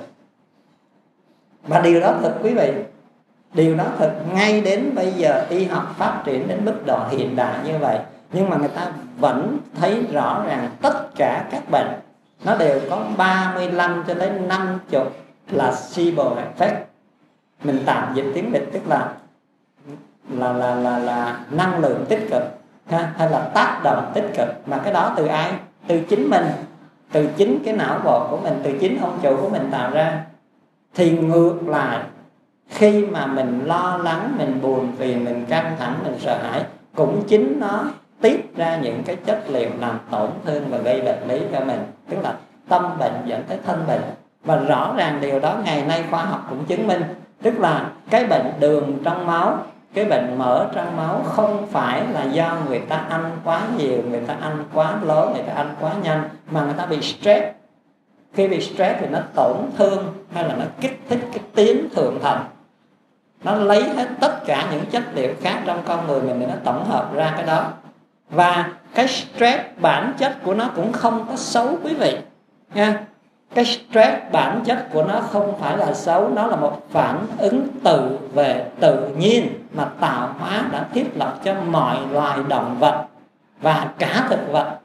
Và điều đó thật quý vị, điều đó thật. Ngay đến bây giờ y học phát triển đến mức độ hiện đại như vậy, nhưng mà người ta vẫn thấy rõ ràng tất cả các bệnh nó đều có ba mươi lăm cho đến năm mươi là placebo effect. Mình tạm dịch tiếng Việt tức là là là là là năng lượng tích cực ha, hay là tác động tích cực. Mà cái đó từ ai? Từ chính mình, từ chính cái não bộ của mình, từ chính ông chủ của mình tạo ra. Thì ngược lại, khi mà mình lo lắng, mình buồn phiền, mình căng thẳng, mình sợ hãi, cũng chính nó tiết ra những cái chất liệu làm tổn thương và gây bệnh lý cho mình, tức là tâm bệnh dẫn tới thân bệnh. Và rõ ràng điều đó ngày nay khoa học cũng chứng minh, tức là cái bệnh đường trong máu, cái bệnh mỡ trong máu không phải là do người ta ăn quá nhiều, người ta ăn quá lớn, người ta ăn quá nhanh, mà người ta bị stress. Khi bị stress thì nó tổn thương hay là nó kích thích cái tuyến thượng thận, nó lấy hết tất cả những chất liệu khác trong con người mình để nó tổng hợp ra cái đó. Và cái stress bản chất của nó cũng không có xấu quý vị nha. Cái stress bản chất của nó không phải là xấu, nó là một phản ứng tự vệ tự nhiên mà tạo hóa đã thiết lập cho mọi loài động vật và cả thực vật.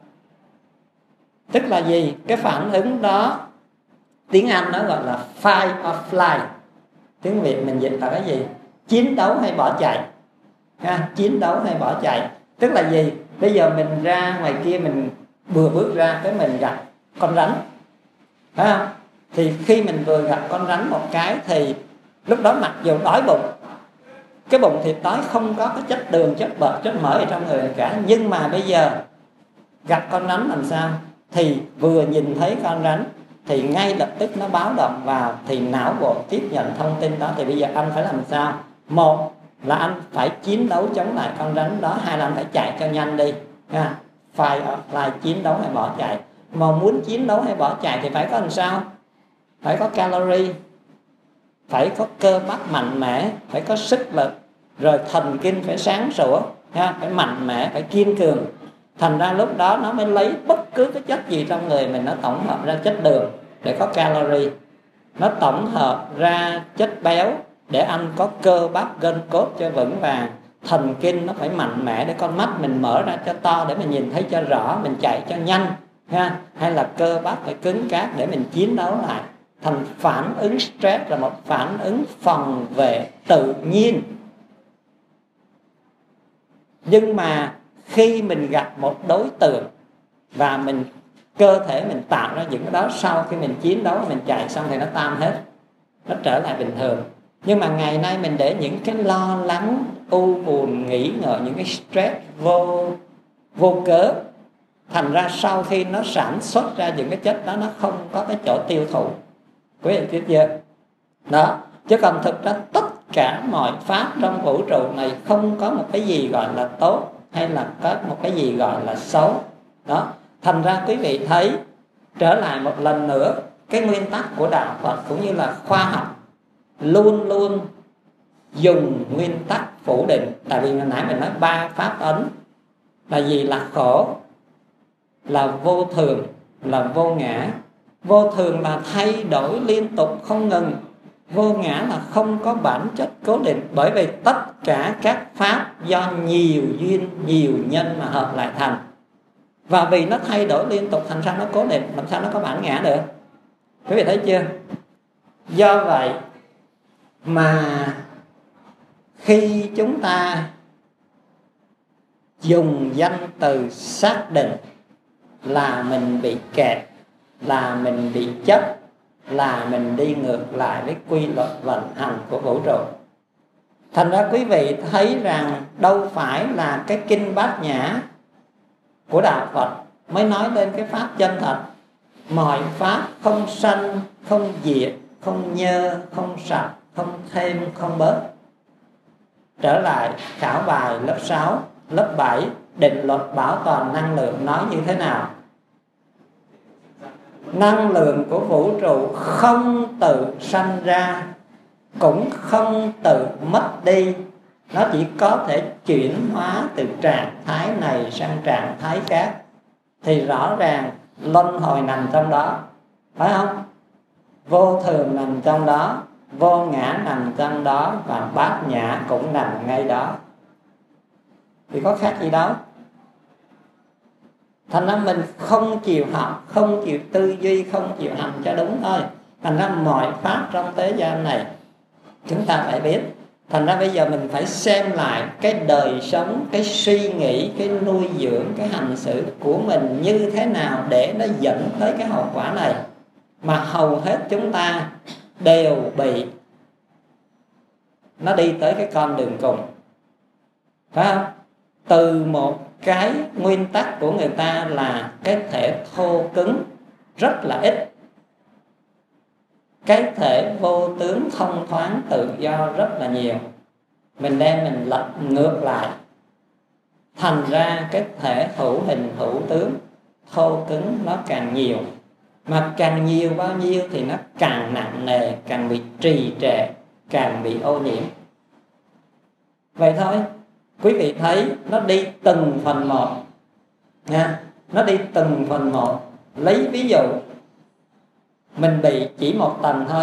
Tức là gì? Cái phản ứng đó tiếng Anh nó gọi là fight or flight, tiếng Việt mình dịch là cái gì? Chiến đấu hay bỏ chạy ha, chiến đấu hay bỏ chạy. Tức là gì? Bây giờ mình ra ngoài kia, mình vừa bước ra cái mình gặp con rắn, phải không? Thì khi mình vừa gặp con rắn một cái thì lúc đó mặc dù đói bụng, cái bụng thịt đói không có cái chất đường, chất bợt, chất mỡ ở trong người cả, nhưng mà bây giờ gặp con rắn làm sao? Thì vừa nhìn thấy con rắn thì ngay lập tức nó báo động vào, thì não bộ tiếp nhận thông tin đó. Thì bây giờ anh phải làm sao? Một là anh phải chiến đấu chống lại con rắn đó, hai là anh phải chạy cho nhanh đi ha. Phải là chiến đấu hay bỏ chạy. Mà muốn chiến đấu hay bỏ chạy thì phải có làm sao? Phải có calorie, phải có cơ bắp mạnh mẽ, phải có sức lực, rồi thần kinh phải sáng sủa ha, phải mạnh mẽ, phải kiên cường. Thành ra lúc đó nó mới lấy bất cứ cái chất gì trong người mình, nó tổng hợp ra chất đường để có calorie, nó tổng hợp ra chất béo để anh có cơ bắp gân cốt cho vững vàng, thần kinh nó phải mạnh mẽ để con mắt mình mở ra cho to để mình nhìn thấy cho rõ, mình chạy cho nhanh ha, hay là cơ bắp phải cứng cáp để mình chiến đấu lại. thành phản ứng stress là một phản ứng phòng vệ tự nhiên. Nhưng mà khi mình gặp một đối tượng và mình cơ thể mình tạo ra những cái đó, sau khi mình chiến đấu mình chạy xong thì nó tan hết, nó trở lại bình thường. Nhưng mà ngày nay mình để những cái lo lắng, u buồn, nghĩ ngợi, những cái stress vô vô cớ, thành ra sau khi nó sản xuất ra những cái chất đó, nó không có cái chỗ tiêu thụ. Quý vị biết chưa? Đó. Chứ còn thực ra tất cả mọi pháp trong vũ trụ này không có một cái gì gọi là tốt hay là có một cái gì gọi là xấu. Đó. Thành ra quý vị thấy, trở lại một lần nữa, cái nguyên tắc của đạo Phật cũng như là khoa học luôn luôn dùng nguyên tắc phủ định. Tại vì hồi nãy mình nói ba pháp ấn là gì? Là khổ, là vô thường, là vô ngã. Vô thường là thay đổi liên tục không ngừng. Vô ngã là không có bản chất cố định. Bởi vì tất cả các pháp do nhiều duyên, nhiều nhân mà hợp lại thành. Và vì nó thay đổi liên tục thành ra nó cố định, làm sao nó có bản ngã được? Quý vị thấy chưa? Do vậy mà khi chúng ta dùng danh từ xác định là mình bị kẹt, là mình bị chấp, là mình đi ngược lại với quy luật vận hành của vũ trụ. Thành ra quý vị thấy rằng đâu phải là cái kinh Bát Nhã của đạo Phật mới nói lên cái pháp chân thật. Mọi pháp không sanh, không diệt, không nhơ, không sạch, không thêm, không bớt. Trở lại khảo bài lớp sáu, lớp bảy, định luật bảo toàn năng lượng nói như thế nào? Năng lượng của vũ trụ không tự sanh ra, cũng không tự mất đi. Nó chỉ có thể chuyển hóa từ trạng thái này sang trạng thái khác. Thì rõ ràng luân hồi nằm trong đó, phải không? Vô thường nằm trong đó, vô ngã nằm trong đó, và bát nhã cũng nằm ngay đó. Thì có khác gì đâu. Thành ra mình không chịu học, không chịu tư duy, không chịu hành cho đúng thôi. Thành ra mọi pháp trong thế gian này chúng ta phải biết. Thành ra bây giờ mình phải xem lại cái đời sống, cái suy nghĩ, cái nuôi dưỡng, cái hành xử của mình như thế nào để nó dẫn tới cái hậu quả này. Mà hầu hết chúng ta đều bị nó đi tới cái con đường cùng, phải không? Từ một cái nguyên tắc của người ta là cái thể thô cứng rất là ít, cái thể vô tướng thông thoáng tự do rất là nhiều. Mình đem mình lật ngược lại, thành ra cái thể hữu hình hữu tướng thô cứng nó càng nhiều. Mà càng nhiều bao nhiêu thì nó càng nặng nề, càng bị trì trệ, càng bị ô nhiễm. Vậy thôi. Quý vị thấy nó đi từng phần một nha. Nó đi từng phần một. Lấy ví dụ, mình bị chỉ một tầng thôi,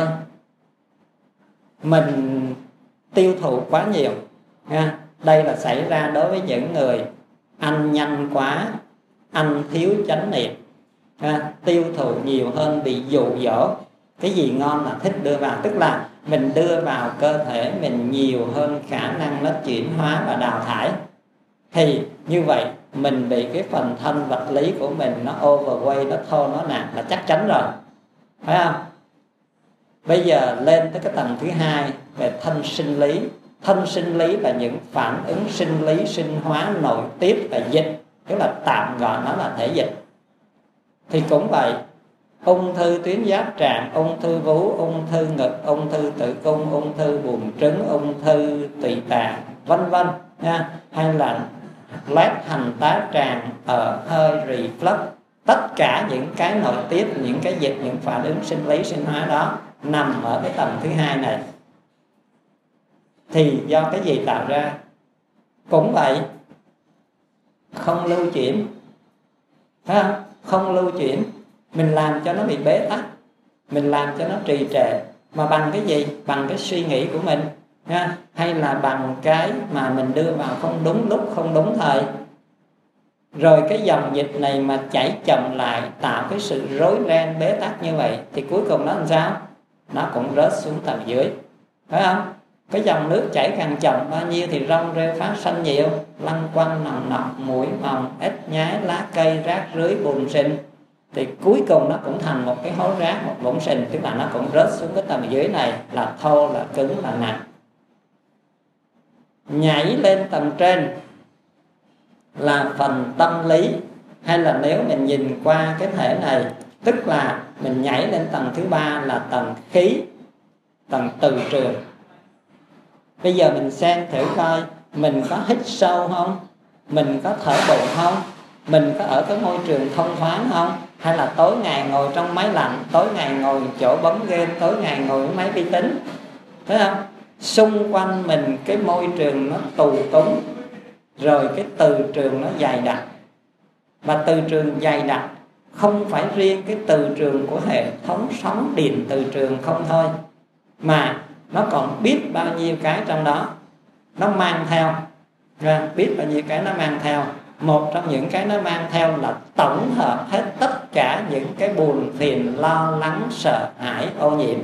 mình tiêu thụ quá nhiều nha. Đây là xảy ra đối với những người ăn nhanh quá, ăn thiếu chánh niệm, ha, tiêu thụ nhiều hơn, bị dụ dỗ. Cái gì ngon là thích đưa vào, tức là mình đưa vào cơ thể mình nhiều hơn khả năng nó chuyển hóa và đào thải. Thì như vậy mình bị cái phần thân vật lý của mình nó overweight, nó thô, nó nặng là chắc chắn rồi, phải không? Bây giờ lên tới cái tầng thứ hai về thân sinh lý. Thân sinh lý là những phản ứng sinh lý, sinh hóa, nội tiết và dịch, tức là tạm gọi nó là thể dịch. Thì cũng vậy, ung thư tuyến giáp tràng, ung thư vú, ung thư ngực, ung thư tử cung, ung thư buồng trứng, ung thư tỵ tạng, vân vân nha. Hay là loét hành tá tràng, ở hơi, reflux. Tất cả những cái nội tiết, những cái dịch, những phản ứng sinh lý, sinh hóa đó nằm ở cái tầng thứ hai này. Thì do cái gì tạo ra? Cũng vậy, không lưu chuyển, phải không? Không lưu chuyển, mình làm cho nó bị bế tắc, mình làm cho nó trì trệ. Mà bằng cái gì? Bằng cái suy nghĩ của mình ha? Hay là bằng cái mà mình đưa vào không đúng lúc, không đúng thời. Rồi cái dòng dịch này mà chảy chậm lại, tạo cái sự rối ren bế tắc như vậy, thì cuối cùng nó làm sao? nó cũng rớt xuống tầng dưới, phải không? Cái dòng nước chảy càng chậm bao nhiêu thì rong rêu phát sanh nhiều, lăn quanh nồng nọc, muỗi mòng, ếch nhái, lá cây, rác rưới, bùn sình, thì cuối cùng nó cũng thành một cái hố rác, một bụng sình, tức là nó cũng rớt xuống cái tầng dưới này, là thô, là cứng, là nặng. Nhảy lên tầng trên là phần tâm lý, hay là nếu mình nhìn qua cái thể này, tức là mình nhảy lên tầng thứ ba là tầng khí, tầng từ trường. Bây giờ mình xem thử coi mình có hít sâu không, mình có thở bụng không, mình có ở cái môi trường thông thoáng không, hay là tối ngày ngồi trong máy lạnh, tối ngày ngồi chỗ bấm game, tối ngày ngồi máy vi tính, thấy không? Xung quanh mình cái môi trường nó tù túng, rồi cái từ trường nó dày đặc. Và từ trường dày đặc không phải riêng cái từ trường của hệ thống sóng điện từ trường không thôi, mà nó còn biết bao nhiêu cái trong đó nó mang theo, biết bao nhiêu cái nó mang theo. Một trong những cái nó mang theo là tổng hợp hết tất cả những cái buồn phiền, lo lắng, sợ hãi, ô nhiễm.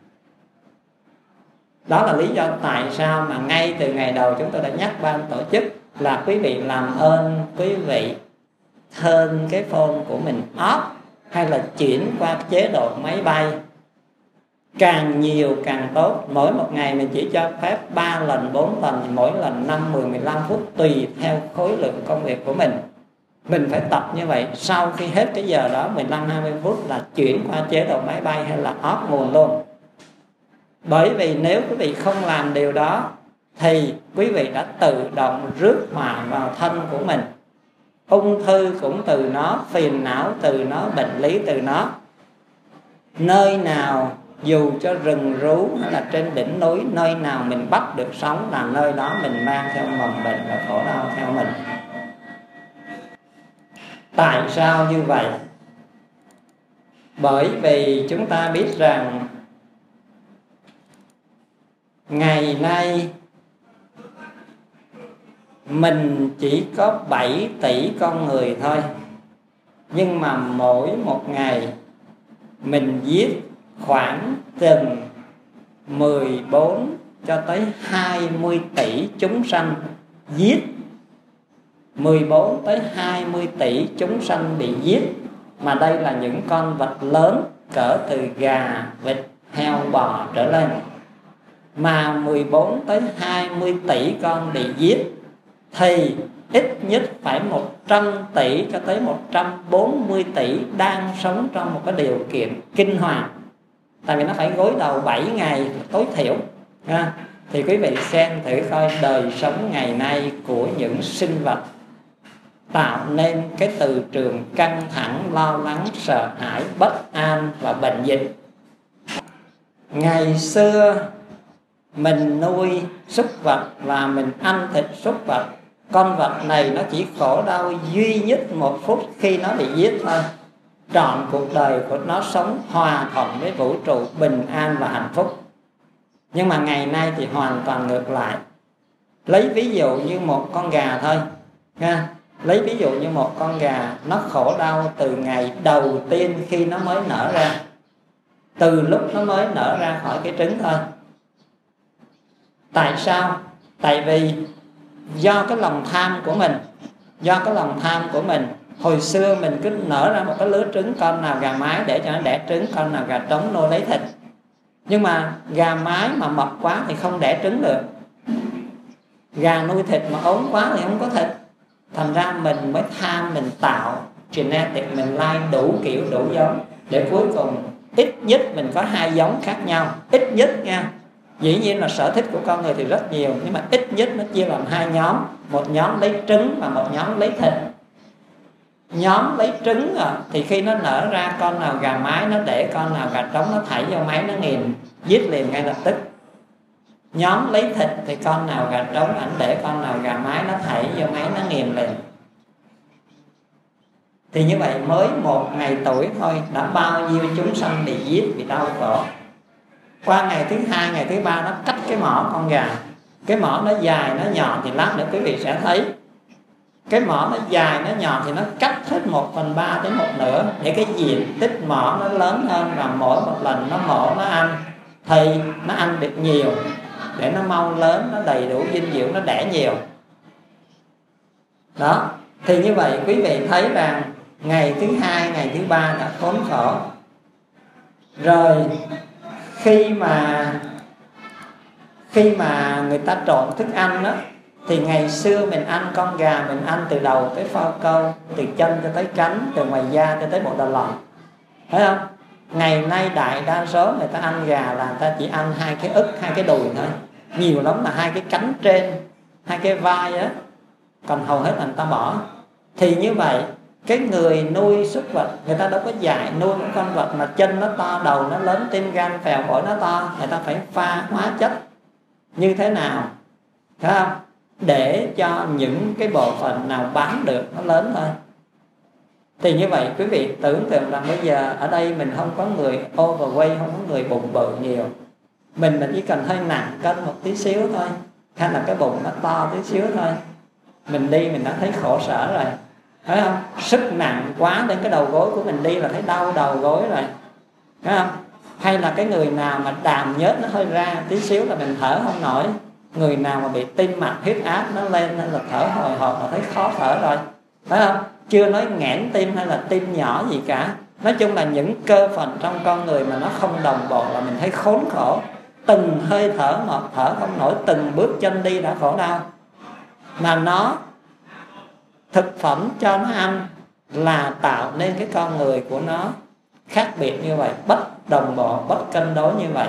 Đó là lý do tại sao mà ngay từ ngày đầu chúng tôi đã nhắc ban tổ chức là quý vị làm ơn quý vị turn cái phone của mình off, hay là chuyển qua chế độ máy bay, càng nhiều càng tốt. Mỗi một ngày mình chỉ cho phép ba lần, bốn lần, mỗi lần năm, mười, mười lăm phút tùy theo khối lượng công việc của mình. Mình phải tập như vậy. Sau khi hết cái giờ đó mười lăm, hai mươi phút là chuyển qua chế độ máy bay hay là off nguồn luôn. Bởi vì nếu quý vị không làm điều đó thì quý vị đã tự động rước họa vào thân của mình. Ung thư cũng từ nó, phiền não từ nó, bệnh lý từ nó. Nơi nào dù cho rừng rú hay là trên đỉnh núi, nơi nào mình bắt được sống là nơi đó mình mang theo mầm bệnh và khổ đau theo mình. Tại sao như vậy? Bởi vì chúng ta biết rằng ngày nay mình chỉ có bảy tỷ con người thôi, nhưng mà mỗi một ngày mình giết khoảng chừng mười bốn cho tới hai mươi tỷ chúng sanh. Giết mười bốn tới hai mươi tỷ chúng sanh bị giết, mà đây là những con vật lớn cỡ từ gà, vịt, heo, bò trở lên. Mà mười bốn tới hai mươi tỷ con bị giết thì ít nhất phải một trăm tỷ cho tới một trăm bốn mươi tỷ đang sống trong một cái điều kiện kinh hoàng. Tại vì nó phải gối đầu bảy ngày tối thiểu. Ha? Thì quý vị xem thử coi đời sống ngày nay của những sinh vật tạo nên cái từ trường căng thẳng, lo lắng, sợ hãi, bất an và bệnh dịch. Ngày xưa mình nuôi súc vật và mình ăn thịt súc vật, con vật này nó chỉ khổ đau duy nhất một phút khi nó bị giết thôi. Trọn cuộc đời của nó sống hòa thuận với vũ trụ, bình an và hạnh phúc. Nhưng mà ngày nay thì hoàn toàn ngược lại. Lấy ví dụ như một con gà thôi nha. Lấy ví dụ như một con gà, nó khổ đau từ ngày đầu tiên khi nó mới nở ra, từ lúc nó mới nở ra khỏi cái trứng thôi. Tại sao? Tại vì do cái lòng tham của mình. Do cái lòng tham của mình, hồi xưa mình cứ nở ra một cái lứa trứng, con nào gà mái để cho nó đẻ trứng, con nào gà trống nuôi lấy thịt. Nhưng mà gà mái mà mập quá thì không đẻ trứng được, gà nuôi thịt mà ốm quá thì không có thịt. Thành ra mình mới tham, mình tạo genetic, mình lai đủ kiểu đủ giống, để cuối cùng ít nhất mình có hai giống khác nhau. Ít nhất nha. Dĩ nhiên là sở thích của con người thì rất nhiều, nhưng mà ít nhất nó chia làm hai nhóm. Một nhóm lấy trứng và một nhóm lấy thịt. Nhóm lấy trứng à, thì khi nó nở ra, con nào gà mái nó để, con nào gà trống nó thảy vô máy nó nghiền, giết liền ngay lập tức. Nhóm lấy thịt thì con nào gà trống ảnh để, con nào gà mái nó thảy vô máy nó nghiền liền. Thì như vậy mới một ngày tuổi thôi đã bao nhiêu chúng sanh bị giết, bị đau khổ. Qua ngày thứ hai, ngày thứ ba nó cắt cái mỏ con gà. Cái mỏ nó dài, nó nhọn thì lát nữa quý vị sẽ thấy. Cái mỏ nó dài, nó nhọn thì nó cắt hết một phần ba đến một nửa, để cái diện tích mỏ nó lớn hơn, và mỗi một lần nó mổ nó ăn thì nó ăn được nhiều để nó mau lớn, nó đầy đủ dinh dưỡng, nó đẻ nhiều. Đó, thì như vậy quý vị thấy rằng ngày thứ hai, ngày thứ ba đã khốn khổ. Rồi khi mà khi mà người ta trộn thức ăn đó, thì ngày xưa mình ăn con gà, mình ăn từ đầu tới phao câu, từ chân cho tới cánh, từ ngoài da cho tới bộ đà lòn, thấy không? Ngày nay đại đa số người ta ăn gà là người ta chỉ ăn hai cái ức, hai cái đùi thôi, nhiều lắm là hai cái cánh trên, hai cái vai á, còn hầu hết là người ta bỏ. Thì như vậy cái người nuôi súc vật, người ta đâu có dạy nuôi một con vật mà chân nó to, đầu nó lớn, tim gan phèo, phổi nó to. Người ta phải pha hóa chất như thế nào, thấy không, để cho những cái bộ phận nào bán được nó lớn thôi. Thì như vậy quý vị tưởng tượng rằng bây giờ ở đây mình không có người overweight, không có người bụng bự nhiều, mình mình chỉ cần hơi nặng cân một tí xíu thôi, hay là cái bụng nó to tí xíu thôi, mình đi mình đã thấy khổ sở rồi, thấy không? Sức nặng quá đến cái đầu gối của mình đi là thấy đau đầu gối rồi, thấy không? Hay là cái người nào mà đàm nhớt nó hơi ra tí xíu là mình thở không nổi, người nào mà bị tim mạch huyết áp nó lên nên là thở hồi hộp là thấy khó thở rồi, phải không? Chưa nói nghẽn tim hay là tim nhỏ gì cả. Nói chung là những cơ phận trong con người mà nó không đồng bộ là mình thấy khốn khổ. Từng hơi thở một thở không nổi, từng bước chân đi đã khổ đau. Mà nó thực phẩm cho nó ăn là tạo nên cái con người của nó khác biệt như vậy, bất đồng bộ, bất cân đối như vậy.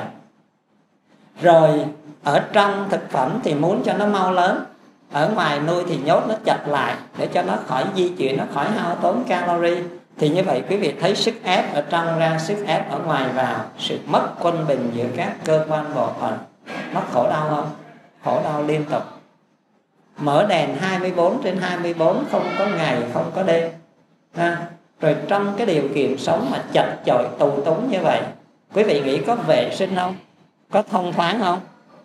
Rồi ở trong thực phẩm thì muốn cho nó mau lớn, ở ngoài nuôi thì nhốt nó chặt lại để cho nó khỏi di chuyển, nó khỏi hao tốn calorie. Thì như vậy quý vị thấy sức ép ở trong ra, sức ép ở ngoài vào, sự mất quân bình giữa các cơ quan bộ phận. Nó khổ đau không? Khổ đau liên tục. Mở đèn hai mươi bốn trên hai mươi bốn, không có ngày, không có đêm. À, rồi trong cái điều kiện sống mà chật chội tù túng như vậy, quý vị nghĩ có vệ sinh không? Có thông thoáng không?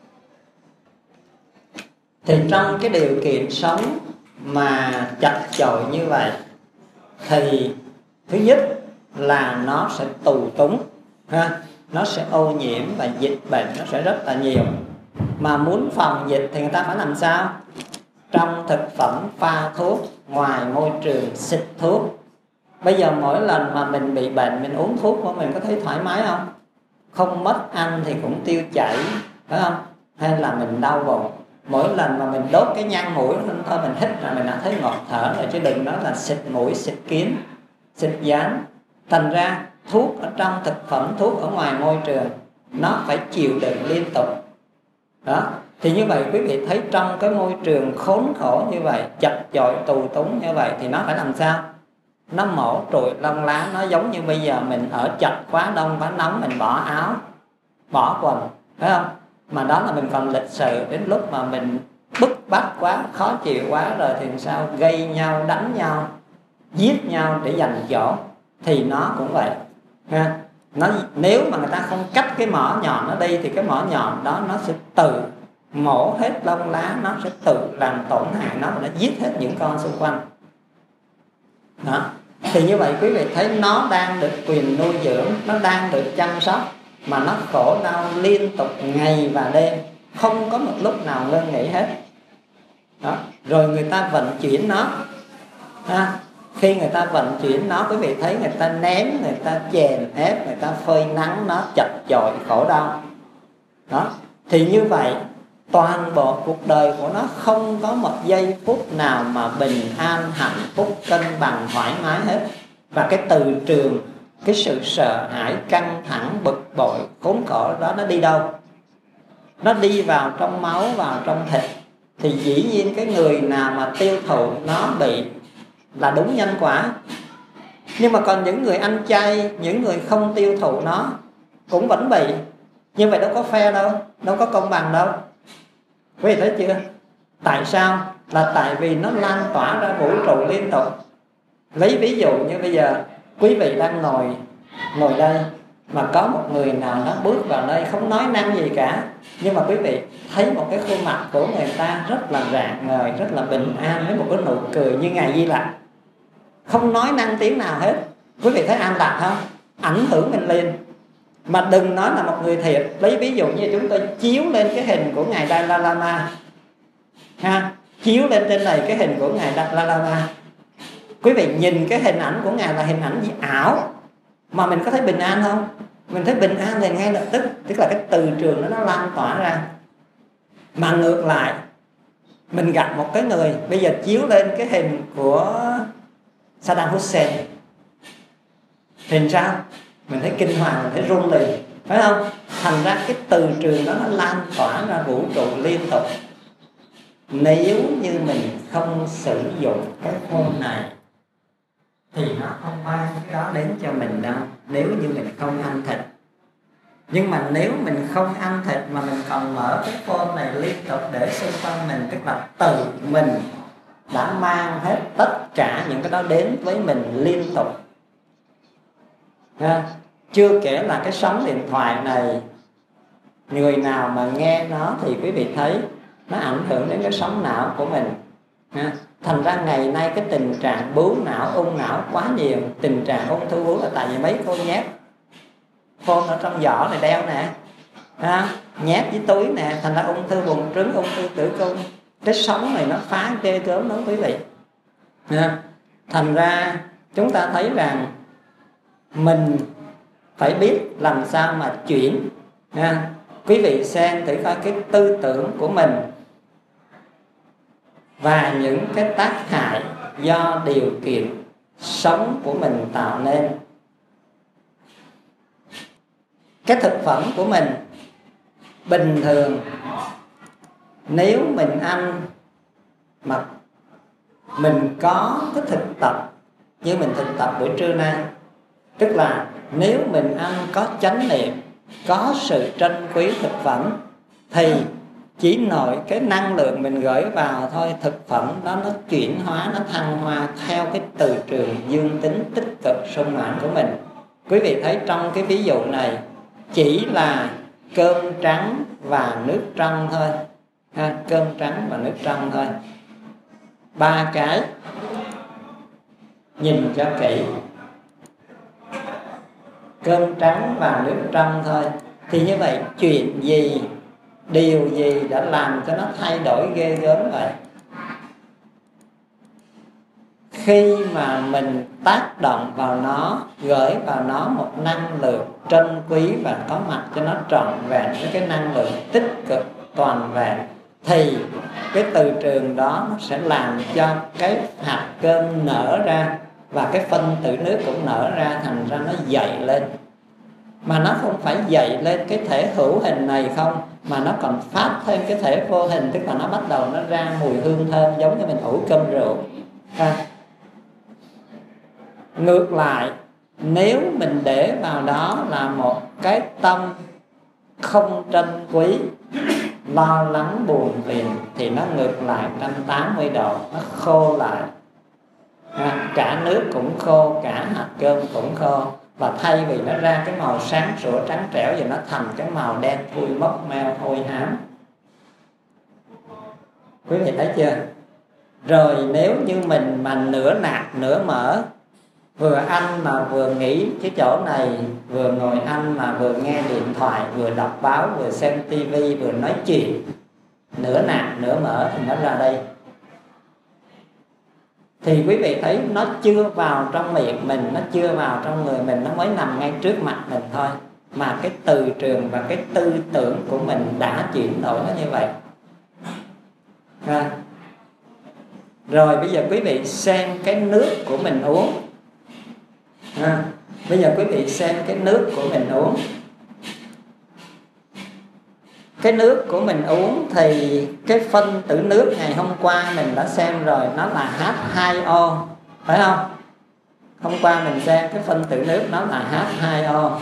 Thì trong cái điều kiện sống mà chật chội như vậy thì thứ nhất là nó sẽ tù túng, ha? Nó sẽ ô nhiễm và dịch bệnh nó sẽ rất là nhiều. Mà muốn phòng dịch thì người ta phải làm sao? Trong thực phẩm pha thuốc, ngoài môi trường xịt thuốc. Bây giờ mỗi lần mà mình bị bệnh, mình uống thuốc của mình có thấy thoải mái không? Không mất ăn thì cũng tiêu chảy, phải không? Hay là mình đau bụng. Mỗi lần mà mình đốt cái nhang mũi thôi, mình hít là mình đã thấy ngọt thở rồi, chứ đừng nói là xịt mũi, xịt kiến, xịt dán. Thành ra thuốc ở trong thực phẩm, thuốc ở ngoài môi trường nó phải chịu đựng liên tục. Đó. Thì như vậy quý vị thấy trong cái môi trường khốn khổ như vậy, chật chội tù túng như vậy thì nó phải làm sao? Nó mổ trụi lông lá. Nó giống như bây giờ mình ở chật quá, đông quá nóng, mình bỏ áo, bỏ quần, phải không? Mà đó là mình còn lịch sự. Đến lúc mà mình bức bách quá, khó chịu quá rồi thì sao? Gây nhau, đánh nhau, giết nhau để giành chỗ. Thì nó cũng vậy, ha? Nó, nếu mà người ta không cắt cái mỏ nhọn nó đi thì cái mỏ nhọn đó nó sẽ tự mổ hết lông lá, nó sẽ tự làm tổn hại nó và nó giết hết những con xung quanh. Đó. Thì như vậy quý vị thấy nó đang được quyền nuôi dưỡng, nó đang được chăm sóc, mà nó khổ đau liên tục ngày và đêm, không có một lúc nào ngơi nghỉ hết. Đó. Rồi người ta vận chuyển nó, ha. Khi người ta vận chuyển nó, quý vị thấy người ta ném, người ta chèn ép, người ta phơi nắng nó chật chội khổ đau. Đó. Thì như vậy toàn bộ cuộc đời của nó không có một giây phút nào mà bình an, hạnh phúc, cân bằng, thoải mái hết. Và cái từ trường, cái sự sợ hãi, căng thẳng, bực bội, khốn khổ đó nó đi đâu? Nó đi vào trong máu, vào trong thịt. Thì dĩ nhiên cái người nào mà tiêu thụ nó bị là đúng nhân quả. Nhưng mà còn những người ăn chay, những người không tiêu thụ nó cũng vẫn bị. Như vậy đâu có fair đâu, đâu có công bằng đâu. Quý vị thấy chưa? Tại sao? Là tại vì nó lan tỏa ra vũ trụ liên tục. Lấy ví dụ như bây giờ quý vị đang ngồi ngồi đây, mà có một người nào nó bước vào đây không nói năng gì cả, nhưng mà quý vị thấy một cái khuôn mặt của người ta rất là rạng ngời, rất là bình an, với một cái nụ cười như Ngài Di Lặc, không nói năng tiếng nào hết. Quý vị thấy an lạc không? Ảnh hưởng mình liền. Mà đừng nói là một người thiệt. Lấy ví dụ như chúng tôi chiếu lên cái hình của Ngài Dalai Lama ha, chiếu lên trên này cái hình của Ngài Dalai Lama. Quý vị nhìn cái hình ảnh của Ngài là hình ảnh gì ảo, mà mình có thấy bình an không? Mình thấy bình an thì ngay lập tức, tức là cái từ trường đó nó lan tỏa ra. Mà ngược lại, mình gặp một cái người bây giờ chiếu lên cái hình của Saddam Hussein thì sao? Mình thấy kinh hoàng, mình thấy run liền, phải không? Thành ra cái từ trường đó nó lan tỏa ra vũ trụ liên tục. Nếu như mình không sử dụng cái phone này thì nó không mang cái đó đến cho mình đâu, nếu như mình không ăn thịt. Nhưng mà nếu mình không ăn thịt mà mình còn mở cái phone này liên tục để xung quanh mình, tức là tự mình đã mang hết tất cả những cái đó đến với mình liên tục. Ha. Chưa kể là cái sóng điện thoại này, người nào mà nghe nó thì quý vị thấy nó ảnh hưởng đến cái sóng não của mình. Ha. Thành ra ngày nay cái tình trạng bướu não, ung não quá nhiều. Tình trạng ung thư vú là tại vì mấy cô nhét phone ở trong giỏ này đeo nè, ha, nhét với túi nè, thành ra ung thư buồng trứng, ung thư tử cung. Cái sóng này nó phá ghê gớm đó quý vị. Ha. Thành ra chúng ta thấy rằng mình phải biết làm sao mà chuyển. Ha. Quý vị xem thử coi cái tư tưởng của mình và những cái tác hại do điều kiện sống của mình tạo nên. Cái thực phẩm của mình bình thường, nếu mình ăn mà mình có cái thực tập như mình thực tập buổi trưa nay, tức là nếu mình ăn có chánh niệm, có sự trân quý thực phẩm, thì chỉ nội cái năng lượng mình gửi vào thôi, thực phẩm đó nó chuyển hóa, nó thăng hoa theo cái từ trường dương tính tích cực sung mãn của mình. Quý vị thấy trong cái ví dụ này chỉ là cơm trắng và nước trong thôi, ha, cơm trắng và nước trong thôi, ba cái, nhìn cho kỹ, cơm trắng và nước trong thôi. Thì như vậy chuyện gì, điều gì đã làm cho nó thay đổi ghê gớm vậy? Khi mà mình tác động vào nó, gửi vào nó một năng lượng trân quý và có mặt cho nó trọn vẹn với cái năng lượng tích cực toàn vẹn, thì cái từ trường đó nó sẽ làm cho cái hạt cơm nở ra và cái phân tử nước cũng nở ra, thành ra nó dậy lên. Mà nó không phải dậy lên cái thể hữu hình này không, mà nó còn phát thêm cái thể vô hình, tức là nó bắt đầu nó ra mùi hương thơm giống như mình ủ cơm rượu. À. Ngược lại, nếu mình để vào đó là một cái tâm không trân quý, lo lắng buồn phiền, thì nó ngược lại một trăm tám mươi độ, nó khô lại. À, cả nước cũng khô, cả hạt cơm cũng khô. Và thay vì nó ra cái màu sáng sủa trắng trẻo, thì nó thành cái màu đen thui mốc meo hôi hám. Quý vị thấy chưa? Rồi nếu như mình mà nửa nạc nửa mỡ, vừa ăn mà vừa nghĩ cái chỗ này, vừa ngồi ăn mà vừa nghe điện thoại, vừa đọc báo, vừa xem tivi, vừa nói chuyện, nửa nạc nửa mỡ thì nó ra đây. Thì quý vị thấy nó chưa vào trong miệng mình, nó chưa vào trong người mình, nó mới nằm ngay trước mặt mình thôi. Mà cái từ trường và cái tư tưởng của mình đã chuyển đổi nó như vậy. À. Rồi bây giờ quý vị xem cái nước của mình uống. À. Bây giờ quý vị xem cái nước của mình uống. Cái nước của mình uống thì cái phân tử nước ngày hôm qua mình đã xem rồi, nó là H hai O, phải không? Hôm qua mình xem cái phân tử nước nó là H hai O.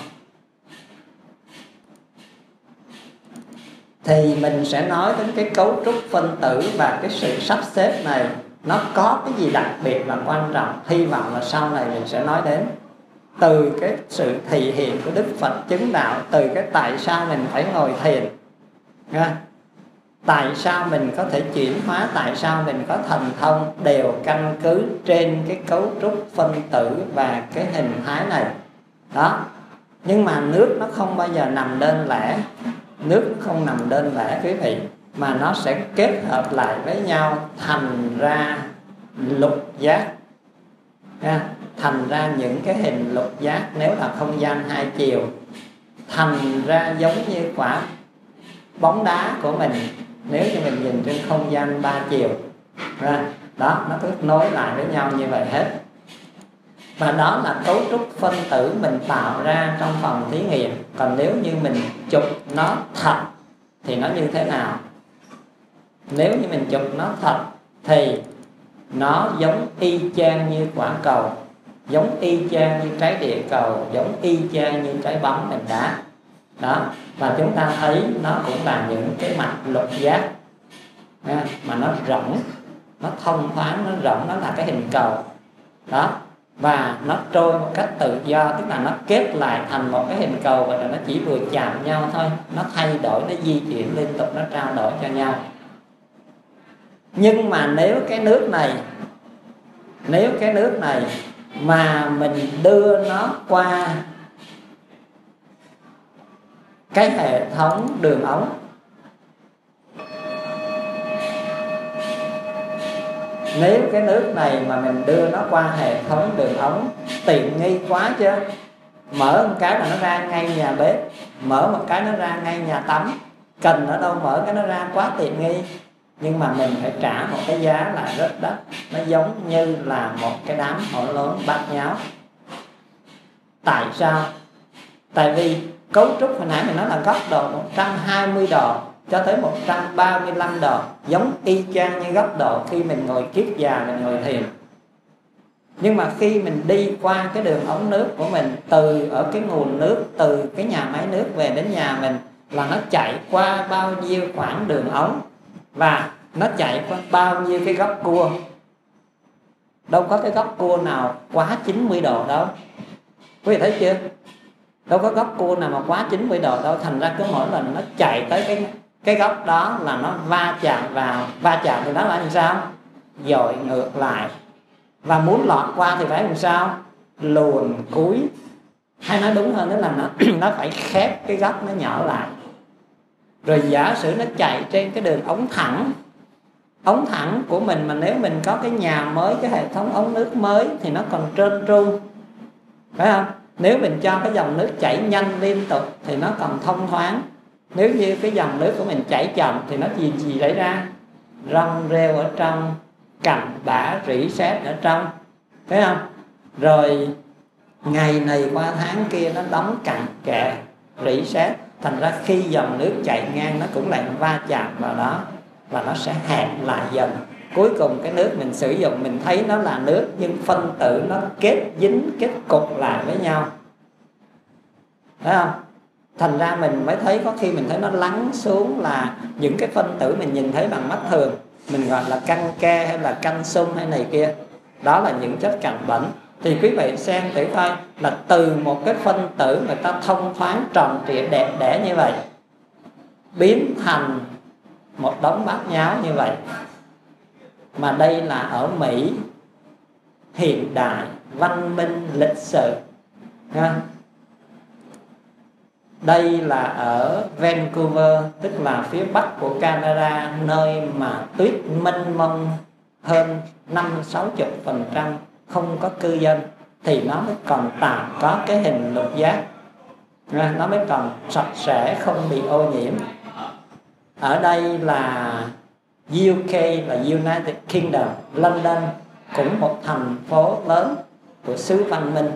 Thì mình sẽ nói đến cái cấu trúc phân tử và cái sự sắp xếp này nó có cái gì đặc biệt và quan trọng. Hy vọng là sau này mình sẽ nói đến. Từ cái sự thị hiện của Đức Phật chứng đạo, từ cái tại sao mình phải ngồi thiền, à, tại sao mình có thể chuyển hóa, tại sao mình có thần thông, đều căn cứ trên cái cấu trúc phân tử và cái hình thái này. Đó. Nhưng mà nước nó không bao giờ nằm đơn lẻ, nước không nằm đơn lẻ quý vị, mà nó sẽ kết hợp lại với nhau thành ra lục giác, thành ra những cái hình lục giác. Nếu là không gian hai chiều, thành ra giống như quả bóng đá của mình nếu như mình nhìn trên không gian ba chiều. Đó, nó kết nối lại với nhau như vậy hết. Và đó là cấu trúc phân tử mình tạo ra trong phòng thí nghiệm. Còn nếu như mình chụp nó thật thì nó như thế nào? Nếu như mình chụp nó thật thì nó giống y chang như quả cầu, giống y chang như trái địa cầu, giống y chang như trái bóng mình đá. Đó, và chúng ta thấy nó cũng là những cái mạch lục giác mà nó rỗng, nó thông thoáng, nó rỗng, nó là cái hình cầu. Đó, và nó trôi một cách tự do, tức là nó kết lại thành một cái hình cầu, và nó chỉ vừa chạm nhau thôi, nó thay đổi, nó di chuyển liên tục, nó trao đổi cho nhau. Nhưng mà nếu cái nước này nếu cái nước này mà mình đưa nó qua cái hệ thống đường ống, nếu cái nước này mà mình đưa nó qua hệ thống đường ống, tiện nghi quá chứ. Mở một cái là nó ra ngay nhà bếp, mở một cái nó ra ngay nhà tắm, cần ở đâu mở cái nó ra, quá tiện nghi. Nhưng mà mình phải trả một cái giá là rất đắt. Nó giống như là một cái đám hỗn lớn bát nháo. Tại sao? Tại vì cấu trúc hồi nãy mình nói là góc độ một trăm hai mươi độ cho tới một trăm ba mươi lăm độ, giống y chang như góc độ khi mình ngồi kiết già, mình ngồi thiền. Nhưng mà khi mình đi qua cái đường ống nước của mình, từ ở cái nguồn nước, từ cái nhà máy nước về đến nhà mình, là nó chạy qua bao nhiêu khoảng đường ống, và nó chạy qua bao nhiêu cái góc cua. Đâu có cái góc cua nào quá chín mươi độ đâu, quý vị thấy chưa? Đâu có góc cua nào mà quá chín mươi độ đâu. Thành ra cứ mỗi lần nó chạy tới cái cái góc đó là nó va chạm vào. Va chạm thì nó là làm sao? Dội ngược lại. Và muốn lọt qua thì phải làm sao? Luồn cúi. Hay nói đúng hơn nữa là nó, nó phải khép cái góc nó nhỏ lại. Rồi giả sử nó chạy trên cái đường ống thẳng, ống thẳng của mình mà nếu mình có cái nhà mới, cái hệ thống ống nước mới thì nó còn trơn tru, phải không? Nếu mình cho cái dòng nước chảy nhanh liên tục thì nó còn thông thoáng. Nếu như cái dòng nước của mình chảy chậm thì nó gì gì xảy ra? Rong rêu ở trong, cặn bã rỉ sét ở trong, thấy không? Rồi ngày này qua tháng kia nó đóng cặn kẽ rỉ sét, thành ra khi dòng nước chạy ngang nó cũng lại va chạm vào đó, và nó sẽ hẹp lại dần. Cuối cùng cái nước mình sử dụng mình thấy nó là nước, nhưng phân tử nó kết dính, kết cục lại với nhau, thấy không? Thành ra mình mới thấy, có khi mình thấy nó lắng xuống là những cái phân tử mình nhìn thấy bằng mắt thường, mình gọi là căn ke hay là calcium hay này kia, đó là những chất cặn bẩn. Thì quý vị xem thử coi, là từ một cái phân tử người ta thông thoáng tròn trịa đẹp đẽ như vậy, biến thành một đống bát nháo như vậy. Mà đây là ở Mỹ hiện đại, văn minh, lịch sử. Đây là ở Vancouver, tức là phía bắc của Canada, nơi mà tuyết mênh mông hơn năm sáu mươi phần trăm, không có cư dân, thì nó mới còn tạo có cái hình lục giác, nó mới còn sạch sẽ, không bị ô nhiễm. Ở đây là u ca, là United Kingdom, London cũng một thành phố lớn của xứ văn minh.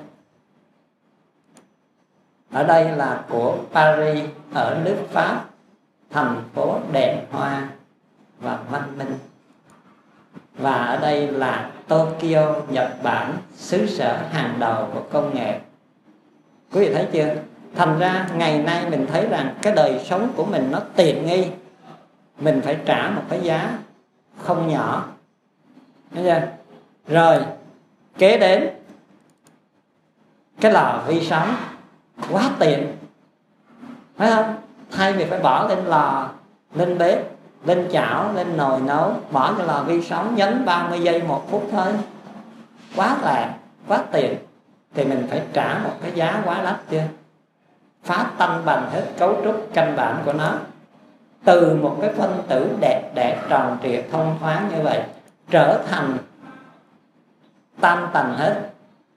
Ở đây là của Paris ở nước Pháp, thành phố đèn hoa và văn minh. Và ở đây là Tokyo, Nhật Bản, xứ sở hàng đầu của công nghệ. Quý vị thấy chưa? Thành ra ngày nay mình thấy rằng cái đời sống của mình nó tiện nghi, mình phải trả một cái giá không nhỏ. Thấy chưa? Rồi kế đến cái lò vi sóng, quá tiện, phải không? Thay vì phải bỏ lên lò, lên bếp, lên chảo, lên nồi nấu, bỏ cái lò vi sóng nhấn ba mươi giây một phút thôi, quá lẹ, quá tiện. Thì mình phải trả một cái giá quá đắt chưa? phá tanh bành hết cấu trúc căn bản của nó. Từ một cái phân tử đẹp đẽ tròn trịa thông thoáng như vậy trở thành tan tành hết.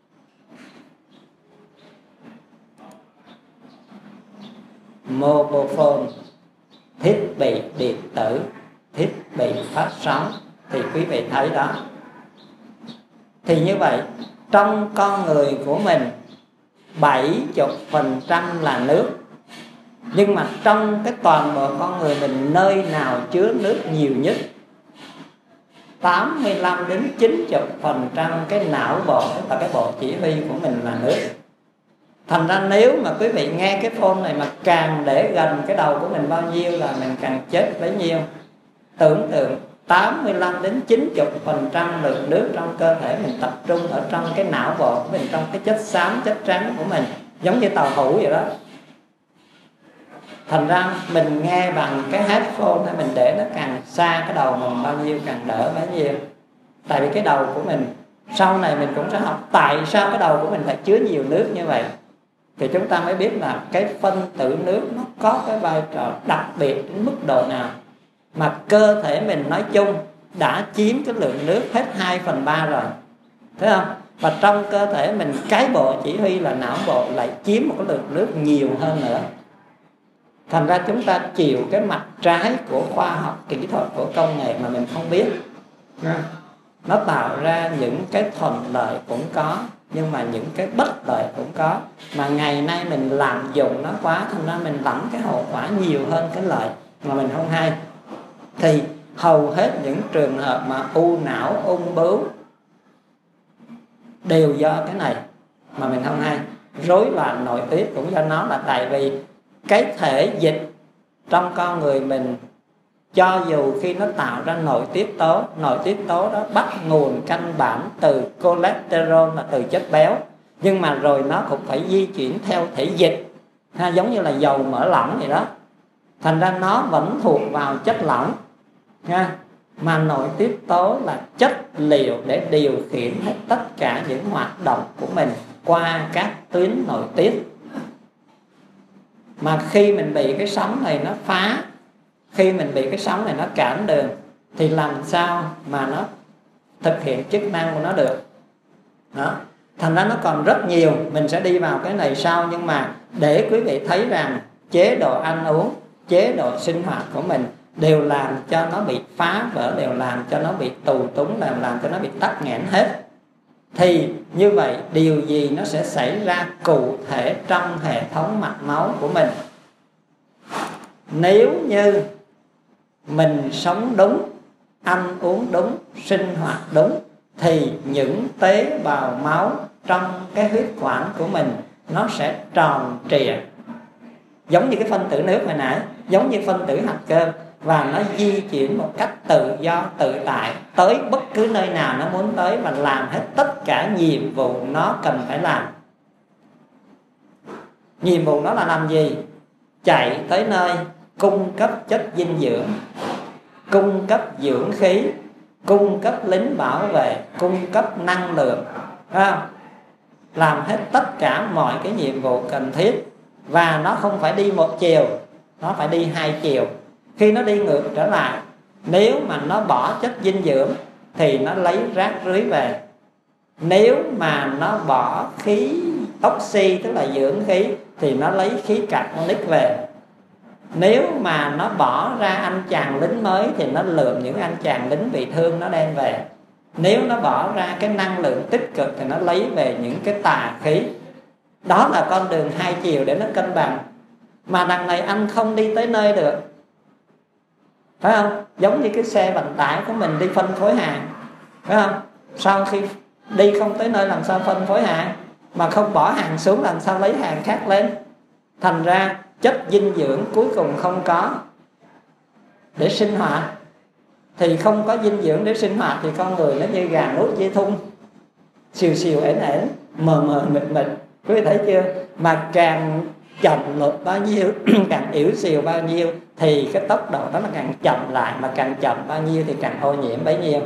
Mobile phone, thiết bị điện tử, thiết bị phát sóng, thì quý vị thấy đó. Thì như vậy trong con người của mình bảy mươi phần trăm là nước. Nhưng mà trong cái toàn bộ con người mình, nơi nào chứa nước nhiều nhất? tám mươi lăm đến chín mươi phần trăm cái não bộ, tức là cái bộ chỉ huy của mình là nước. Thành ra nếu mà quý vị nghe cái phone này mà càng để gần cái đầu của mình bao nhiêu là mình càng chết bấy nhiêu. Tưởng tượng tám mươi lăm đến chín mươi phần trăm lượng nước trong cơ thể mình tập trung ở trong cái não bộ của mình, trong cái chất xám, chất trắng của mình, giống như tàu hũ vậy đó. Thành ra mình nghe bằng cái headphone hay mình để nó càng xa cái đầu mình bao nhiêu càng đỡ bấy nhiêu. Tại vì cái đầu của mình sau này mình cũng sẽ học tại sao cái đầu của mình lại chứa nhiều nước như vậy. Thì chúng ta mới biết là cái phân tử nước nó có cái vai trò đặc biệt đến mức độ nào, mà cơ thể mình nói chung đã chiếm cái lượng nước hết hai phần ba rồi, thấy không? Và trong cơ thể mình, cái bộ chỉ huy là não bộ lại chiếm một cái lượng nước nhiều hơn nữa. Thành ra chúng ta chịu cái mặt trái của khoa học kỹ thuật, của công nghệ mà mình không biết. Nó tạo ra những cái thuận lợi cũng có, nhưng mà những cái bất lợi cũng có. Mà ngày nay mình lạm dụng nó quá, thành ra mình lãnh cái hậu quả nhiều hơn cái lợi mà mình không hay. Thì hầu hết những trường hợp mà u não, ung bướu đều do cái này mà mình không hay. Rối loạn nội tiết cũng do nó, là tại vì cái thể dịch trong con người mình, cho dù khi nó tạo ra nội tiết tố, nội tiết tố đó bắt nguồn căn bản từ cholesterol, là từ chất béo, nhưng mà rồi nó cũng phải di chuyển theo thể dịch ha, giống như là dầu mỡ lỏng vậy đó. Thành ra nó vẫn thuộc vào chất lỏng ha. Mà nội tiết tố là chất liệu để điều khiển hết tất cả những hoạt động của mình qua các tuyến nội tiết. Mà khi mình bị cái sóng này nó phá, khi mình bị cái sóng này nó cản đường, thì làm sao mà nó thực hiện chức năng của nó được đó. Thành ra nó còn rất nhiều, mình sẽ đi vào cái này sau. Nhưng mà để quý vị thấy rằng chế độ ăn uống, chế độ sinh hoạt của mình đều làm cho nó bị phá vỡ, đều làm cho nó bị tù túng, đều làm cho nó bị tắc nghẽn hết. Thì như vậy điều gì nó sẽ xảy ra cụ thể trong hệ thống mạch máu của mình? Nếu như mình sống đúng, ăn uống đúng, sinh hoạt đúng, thì những tế bào máu trong cái huyết quản của mình nó sẽ tròn trịa, giống như cái phân tử nước hồi nãy, giống như phân tử hạt cơm, và nó di chuyển một cách tự do tự tại tới bất cứ nơi nào nó muốn tới, và làm hết tất cả nhiệm vụ nó cần phải làm. Nhiệm vụ nó là làm gì? Chạy tới nơi cung cấp chất dinh dưỡng, cung cấp dưỡng khí, cung cấp lính bảo vệ, cung cấp năng lượng, phải không? Làm hết tất cả mọi cái nhiệm vụ cần thiết. Và nó không phải đi một chiều, nó phải đi hai chiều. Khi nó đi ngược trở lại, nếu mà nó bỏ chất dinh dưỡng thì nó lấy rác rưới về. Nếu mà nó bỏ khí oxy, tức là dưỡng khí, thì nó lấy khí carbonic về. Nếu mà nó bỏ ra anh chàng lính mới thì nó lượm những anh chàng lính bị thương nó đem về. Nếu nó bỏ ra cái năng lượng tích cực thì nó lấy về những cái tà khí. Đó là con đường hai chiều để nó cân bằng. Mà đằng này anh không đi tới nơi được, phải không? Giống như cái xe vận tải của mình đi phân phối hàng, phải không? Sau khi đi không tới nơi làm sao phân phối hàng, mà không bỏ hàng xuống làm sao lấy hàng khác lên. Thành ra chất dinh dưỡng cuối cùng không có để sinh hoạt. Thì không có dinh dưỡng để sinh hoạt thì con người nó như gà nuốt dây thun, xìu xìu ẻn ẻn, mờ mờ mịt mịt. Quý vị thấy chưa? Mà càng chậm lột bao nhiêu, càng yếu xìu bao nhiêu, thì cái tốc độ đó nó càng chậm lại. Mà càng chậm bao nhiêu thì càng ô nhiễm bấy nhiêu.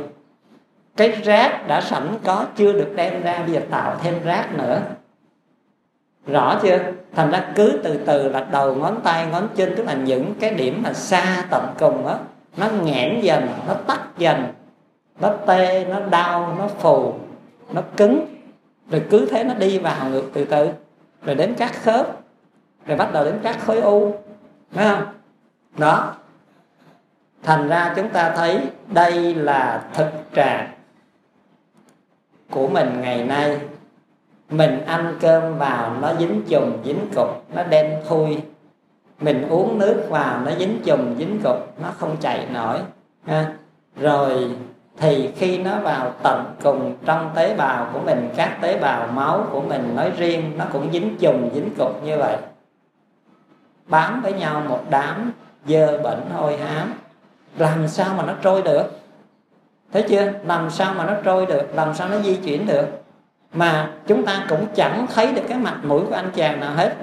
Cái rác đã sẵn có chưa được đem ra, bây giờ tạo thêm rác nữa. Rõ chưa? Thành ra cứ từ từ là đầu ngón tay, ngón chân, tức là những cái điểm mà xa tận cùng đó, nó nghẽn dần, nó tắt dần, nó tê, nó đau, nó phù, nó cứng. Rồi cứ thế nó đi vào ngược từ từ. Rồi đến các khớp, rồi bắt đầu đến các khối u, phải không? Đó. Thành ra chúng ta thấy đây là thực trạng của mình ngày nay. Mình ăn cơm vào nó dính chùm dính cục, nó đen thui. Mình uống nước vào nó dính chùm dính cục, nó không chảy nổi ha. Rồi thì khi nó vào tận cùng trong tế bào của mình, các tế bào máu của mình nói riêng, nó cũng dính chùm dính cục như vậy, bám với nhau một đám dơ bẩn hôi hám. Làm sao mà nó trôi được? Thấy chưa? Làm sao mà nó trôi được? Làm sao nó di chuyển được? Mà chúng ta cũng chẳng thấy được cái mặt mũi của anh chàng nào hết.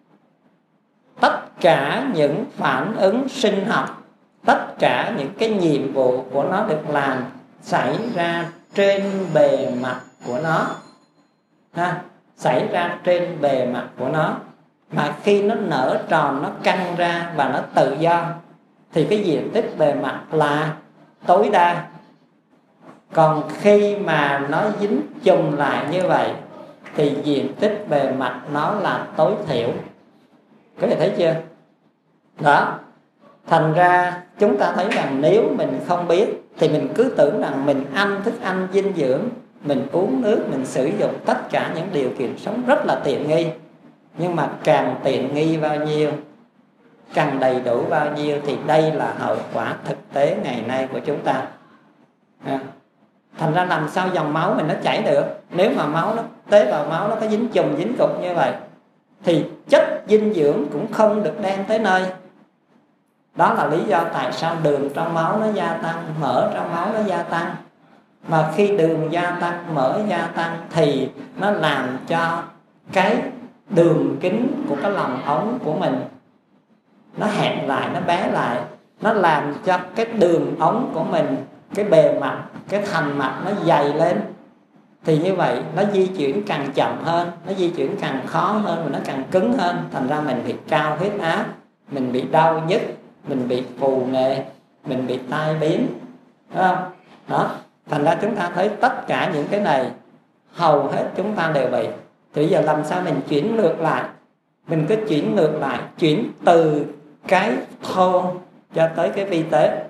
Tất cả những phản ứng sinh học, tất cả những cái nhiệm vụ của nó được làm xảy ra trên bề mặt của nó ha, xảy ra trên bề mặt của nó. Mà khi nó nở tròn, nó căng ra và nó tự do thì cái diện tích bề mặt là tối đa. Còn khi mà nó dính chùm lại như vậy thì diện tích bề mặt nó là tối thiểu. Có thể thấy chưa? Đó. Thành ra chúng ta thấy rằng nếu mình không biết thì mình cứ tưởng rằng mình ăn thức ăn dinh dưỡng, mình uống nước, mình sử dụng tất cả những điều kiện sống rất là tiện nghi. Nhưng mà càng tiện nghi bao nhiêu, càng đầy đủ bao nhiêu thì đây là hậu quả thực tế ngày nay của chúng ta. Thành ra làm sao dòng máu mình nó chảy được? Nếu mà máu nó, tế bào máu nó có dính chùm dính cục như vậy thì chất dinh dưỡng cũng không được đem tới nơi. Đó là lý do tại sao đường trong máu nó gia tăng, mỡ trong máu nó gia tăng. Mà khi đường gia tăng, mỡ gia tăng thì nó làm cho cái đường kính của cái lòng ống của mình nó hẹp lại, nó bé lại. Nó làm cho cái đường ống của mình, cái bề mặt, cái thành mặt nó dày lên. Thì như vậy nó di chuyển càng chậm hơn, nó di chuyển càng khó hơn và nó càng cứng hơn. Thành ra mình bị cao huyết áp, mình bị đau nhức, mình bị phù nề, mình bị tai biến, đúng không? Đó. Thành ra chúng ta thấy tất cả những cái này hầu hết chúng ta đều bị. Thì bây giờ làm sao mình chuyển ngược lại? Mình cứ chuyển ngược lại, chuyển từ cái thô cho tới cái vi tế.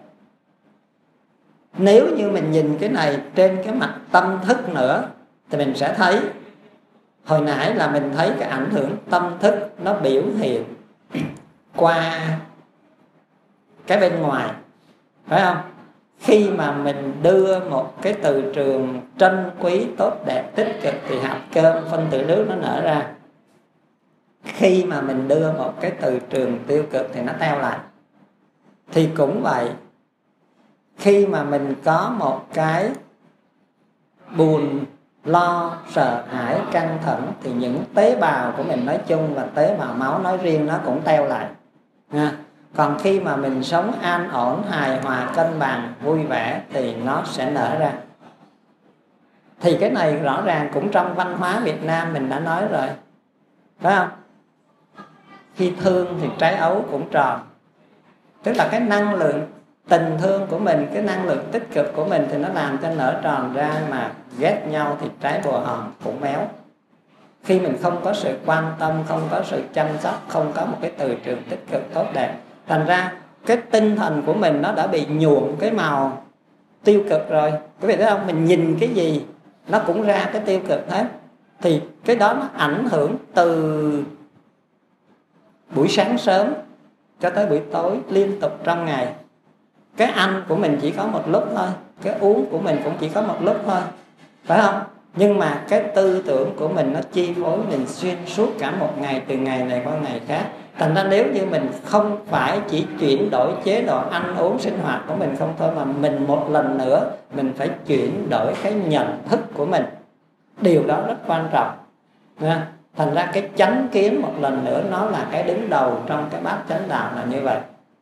Nếu như mình nhìn cái này trên cái mặt tâm thức nữa thì mình sẽ thấy, hồi nãy là mình thấy cái ảnh hưởng tâm thức nó biểu hiện qua cái bên ngoài, phải không? Khi mà mình đưa một cái từ trường trân quý, tốt đẹp, tích cực thì hạt cơm, phân tử nước nó nở ra. Khi mà mình đưa một cái từ trường tiêu cực thì nó teo lại. Thì cũng vậy, khi mà mình có một cái buồn, lo, sợ hãi, căng thẳng thì những tế bào của mình nói chung và tế bào máu nói riêng nó cũng teo lại nha. Còn khi mà mình sống an ổn, hài hòa, cân bằng, vui vẻ thì nó sẽ nở ra. Thì cái này rõ ràng cũng trong văn hóa Việt Nam mình đã nói rồi, phải không? Khi thương thì trái ấu cũng tròn. Tức là cái năng lượng tình thương của mình, cái năng lượng tích cực của mình thì nó làm cho nở tròn ra, mà ghét nhau thì trái bồ hòn cũng méo. Khi mình không có sự quan tâm, không có sự chăm sóc, không có một cái từ trường tích cực tốt đẹp, thành ra cái tinh thần của mình nó đã bị nhuộm cái màu tiêu cực rồi. Quý vị thấy không? Mình nhìn cái gì nó cũng ra cái tiêu cực hết. Thì cái đó nó ảnh hưởng từ buổi sáng sớm cho tới buổi tối liên tục trong ngày. Cái ăn của mình chỉ có một lúc thôi, cái uống của mình cũng chỉ có một lúc thôi, phải không? Nhưng mà cái tư tưởng của mình nó chi phối mình xuyên suốt cả một ngày, từ ngày này qua ngày khác. Thành ra nếu như mình không phải chỉ chuyển đổi chế độ ăn uống sinh hoạt của mình không thôi, mà mình một lần nữa mình phải chuyển đổi cái nhận thức của mình. Điều đó rất quan trọng nha. Thành ra cái chánh kiến một lần nữa nó là cái đứng đầu trong cái bát chánh đạo là như vậy.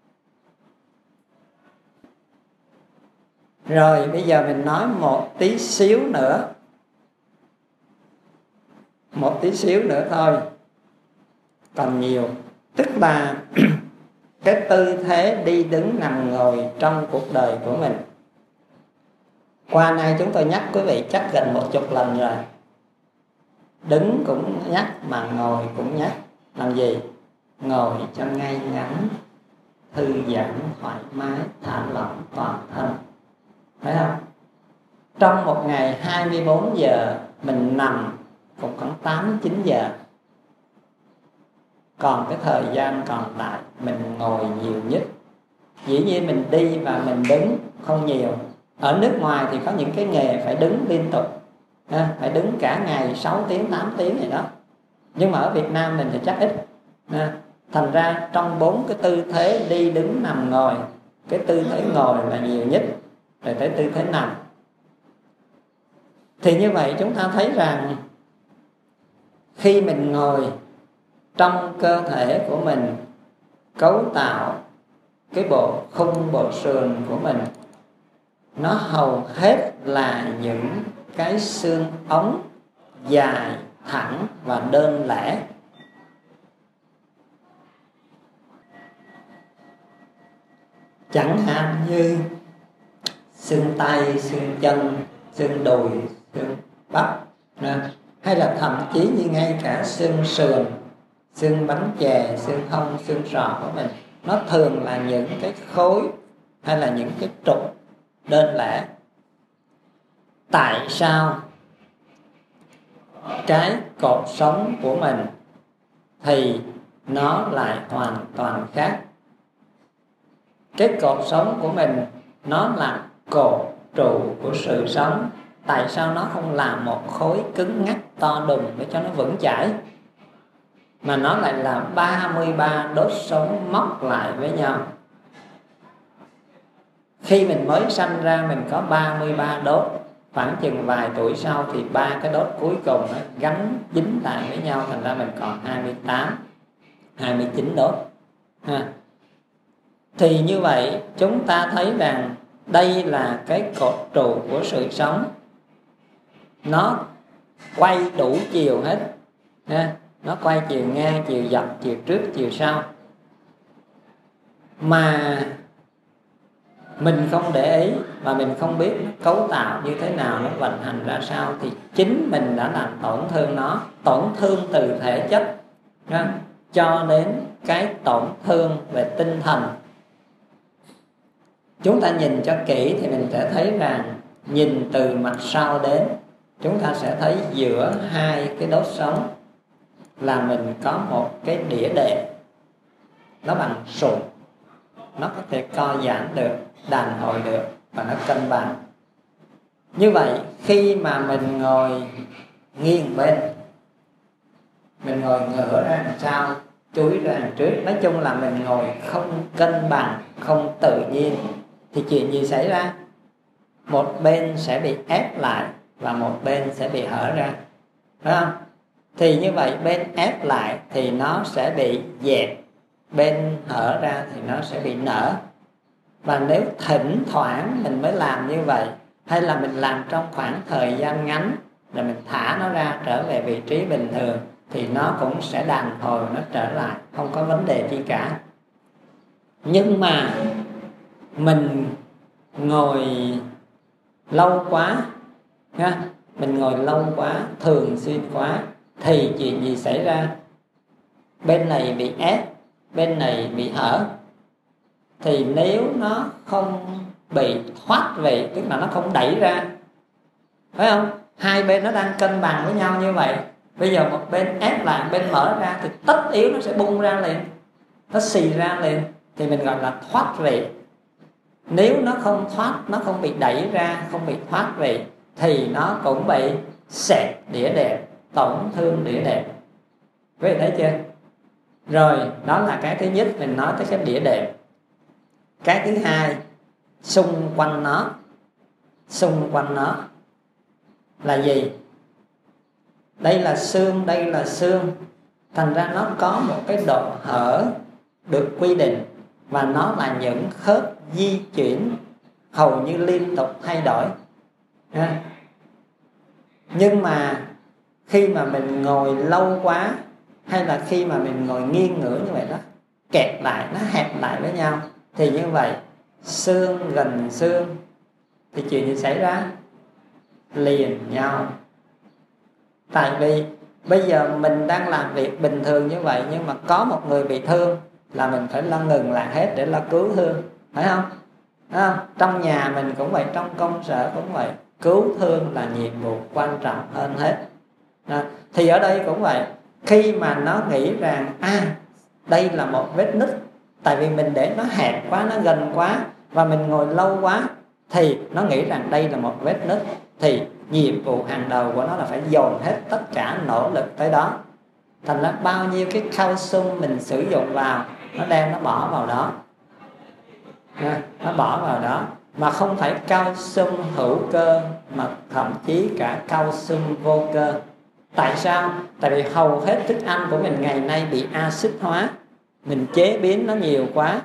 Rồi bây giờ mình nói một tí xíu nữa, một tí xíu nữa thôi còn nhiều. Tức là cái tư thế đi đứng nằm ngồi trong cuộc đời của mình, qua nay chúng tôi nhắc quý vị chắc gần một chục lần rồi. Đứng cũng nhắc mà ngồi cũng nhắc. Làm gì? Ngồi cho ngay ngắn, thư giãn, thoải mái, thả lỏng toàn thân. Thấy không? Trong một ngày hai mươi bốn giờ mình nằm cũng khoảng tám chín giờ. Còn cái thời gian còn lại mình ngồi nhiều nhất. Dĩ nhiên mình đi và mình đứng không nhiều. Ở nước ngoài thì có những cái nghề phải đứng liên tục, phải đứng cả ngày sáu tiếng, tám tiếng gì đó. Nhưng mà ở Việt Nam mình thì chắc ít. Thành ra trong bốn cái tư thế đi, đứng, nằm, ngồi, cái tư thế ngồi là nhiều nhất, rồi tới tư thế nằm. Thì như vậy chúng ta thấy rằng khi mình ngồi, trong cơ thể của mình cấu tạo cái bộ khung, bộ sườn của mình, nó hầu hết là những cái xương ống dài, thẳng và đơn lẻ. Chẳng hạn như xương tay, xương chân, xương đùi, xương bắp, hay là thậm chí như ngay cả xương sườn, xương bánh chè, xương hông, xương sọ của mình, nó thường là những cái khối hay là những cái trục đơn lẻ. Tại sao cái cột sống của mình thì nó lại hoàn toàn khác? Cái cột sống của mình nó là cột trụ của sự sống. Tại sao nó không là một khối cứng ngắc to đùng để cho nó vững chãi, mà nó lại là ba mươi ba đốt sống móc lại với nhau? Khi mình mới sanh ra mình có ba mươi ba đốt, khoảng chừng vài tuổi sau thì ba cái đốt cuối cùng nó gắn dính lại với nhau, thành ra mình còn hai mươi tám, hai mươi chín đốt ha. Thì như vậy chúng ta thấy rằng đây là cái cột trụ của sự sống, nó quay đủ chiều hết ha. Nó quay chiều ngang, chiều dọc, chiều trước, chiều sau. Mà mình không để ý và mình không biết nó cấu tạo như thế nào, nó vận hành ra sao, thì chính mình đã làm tổn thương nó. Tổn thương từ thể chất ha, cho đến cái tổn thương về tinh thần. Chúng ta nhìn cho kỹ thì mình sẽ thấy rằng, nhìn từ mặt sau đến, chúng ta sẽ thấy giữa hai cái đốt sống là mình có một cái đĩa đệm, nó bằng sụn, nó có thể co giãn được, đàn hồi được và nó cân bằng. Như vậy khi mà mình ngồi nghiêng bên, mình ngồi ngửa ra làm sao, chúi ra đằng trước, nói chung là mình ngồi không cân bằng, không tự nhiên, thì chuyện gì xảy ra? Một bên sẽ bị ép lại và một bên sẽ bị hở ra, phải không? Thì như vậy bên ép lại thì nó sẽ bị dẹp, bên hở ra thì nó sẽ bị nở. Và nếu thỉnh thoảng mình mới làm như vậy, hay là mình làm trong khoảng thời gian ngắn rồi mình thả nó ra trở về vị trí bình thường, thì nó cũng sẽ đàn hồi, nó trở lại, không có vấn đề gì cả. Nhưng mà mình ngồi lâu quá ha, mình ngồi lâu quá, thường xuyên quá, thì chuyện gì xảy ra? Bên này bị ép, bên này bị hở. Thì nếu nó không bị thoát vị, tức là nó không đẩy ra, phải không? Hai bên nó đang cân bằng với nhau như vậy, bây giờ một bên ép lại, bên mở ra, thì tất yếu nó sẽ bung ra liền, nó xì ra liền, thì mình gọi là thoát vị. Nếu nó không thoát, nó không bị đẩy ra, không bị thoát vị, thì nó cũng bị xẹt đĩa đệm, tổn thương đĩa đệm. Quý vị thấy chưa? Rồi, đó là cái thứ nhất, mình nói tới cái đĩa đệm. Cái thứ hai, xung quanh nó, xung quanh nó là gì? Đây là xương, đây là xương. Thành ra nó có một cái độ hở được quy định, và nó là những khớp di chuyển hầu như liên tục thay đổi. Nhưng mà khi mà mình ngồi lâu quá hay là khi mà mình ngồi nghiêng ngửa như vậy đó, kẹt lại, nó hẹp lại với nhau, thì như vậy xương gần xương thì chuyện gì xảy ra? Liền nhau. Tại vì bây giờ mình đang làm việc bình thường như vậy, nhưng mà có một người bị thương là mình phải lo ngừng lại hết để lo cứu thương, phải không? Phải không? Trong nhà mình cũng vậy, trong công sở cũng vậy, cứu thương là nhiệm vụ quan trọng hơn hết. À, thì ở đây cũng vậy, khi mà nó nghĩ rằng à đây là một vết nứt, tại vì mình để nó hẹp quá, nó gần quá và mình ngồi lâu quá, thì nó nghĩ rằng đây là một vết nứt, thì nhiệm vụ hàng đầu của nó là phải dồn hết tất cả nỗ lực tới đó. Thành ra bao nhiêu cái calcium mình sử dụng vào, nó đem nó bỏ vào đó, nó bỏ vào đó, mà không phải calcium hữu cơ mà thậm chí cả calcium vô cơ. Tại sao? Tại vì hầu hết thức ăn của mình ngày nay bị axit hóa, mình chế biến nó nhiều quá,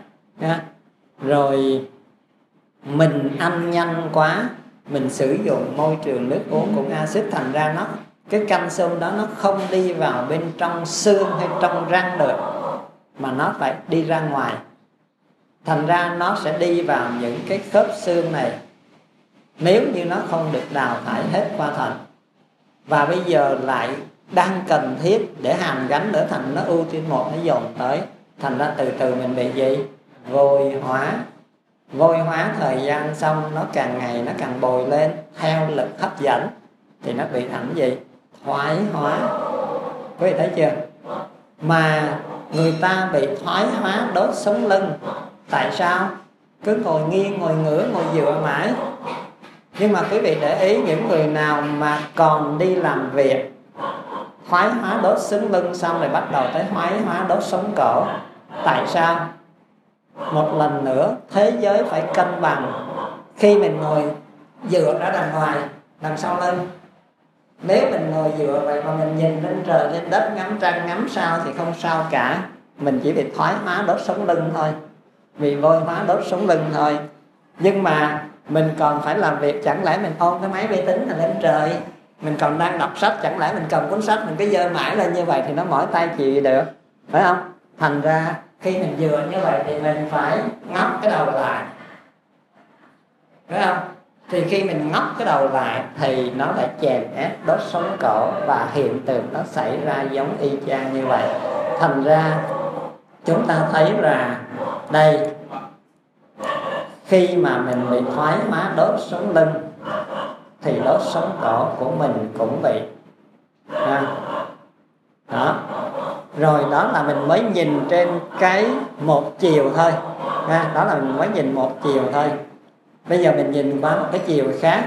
rồi mình ăn nhanh quá, mình sử dụng môi trường nước uống cũng axit, thành ra nó cái calcium đó nó không đi vào bên trong xương hay trong răng được, mà nó phải đi ra ngoài. Thành ra nó sẽ đi vào những cái khớp xương này nếu như nó không được đào thải hết qua thận. Và bây giờ lại đang cần thiết để hàn gắn nữa, thành nó ưu tiên một, nó dồn tới. Thành ra từ từ mình bị gì? Vôi hóa. Vôi hóa thời gian xong, nó càng ngày nó càng bồi lên theo lực hấp dẫn, thì nó bị thành gì? Thoái hóa. Quý vị thấy chưa? Mà người ta bị thoái hóa đốt sống lưng. Tại sao? Cứ ngồi nghiêng, ngồi ngửa, ngồi dựa mãi. Nhưng mà quý vị để ý, những người nào mà còn đi làm việc, thoái hóa đốt sống lưng xong rồi bắt đầu tới thoái hóa đốt sống cổ. Tại sao? Một lần nữa, thế giới phải cân bằng. Khi mình ngồi dựa ra đằng ngoài, đằng sau lưng, nếu mình ngồi dựa vậy mà mình nhìn lên trời, lên đất, ngắm trăng, ngắm sao thì không sao cả. Mình chỉ bị thoái hóa đốt sống lưng thôi, vì vôi hóa đốt sống lưng thôi. Nhưng mà mình còn phải làm việc, chẳng lẽ mình ôm cái máy vi tính là lên trời? Mình còn đang đọc sách, chẳng lẽ mình cầm cuốn sách mình cứ giơ mãi lên như vậy thì nó mỏi tay chịu gì được, phải không? Thành ra khi mình dựa như vậy thì mình phải ngóc cái đầu lại, phải không? Thì khi mình ngóc cái đầu lại thì nó lại chèn ép đốt sống cổ, và hiện tượng nó xảy ra giống y chang như vậy. Thành ra chúng ta thấy là đây, khi mà mình bị thoái hóa đốt sống lưng thì đốt sống cổ của mình cũng bị. À, đó. Rồi đó là mình mới nhìn trên cái một chiều thôi. À, đó là mình mới nhìn một chiều thôi. Bây giờ mình nhìn qua một cái chiều khác.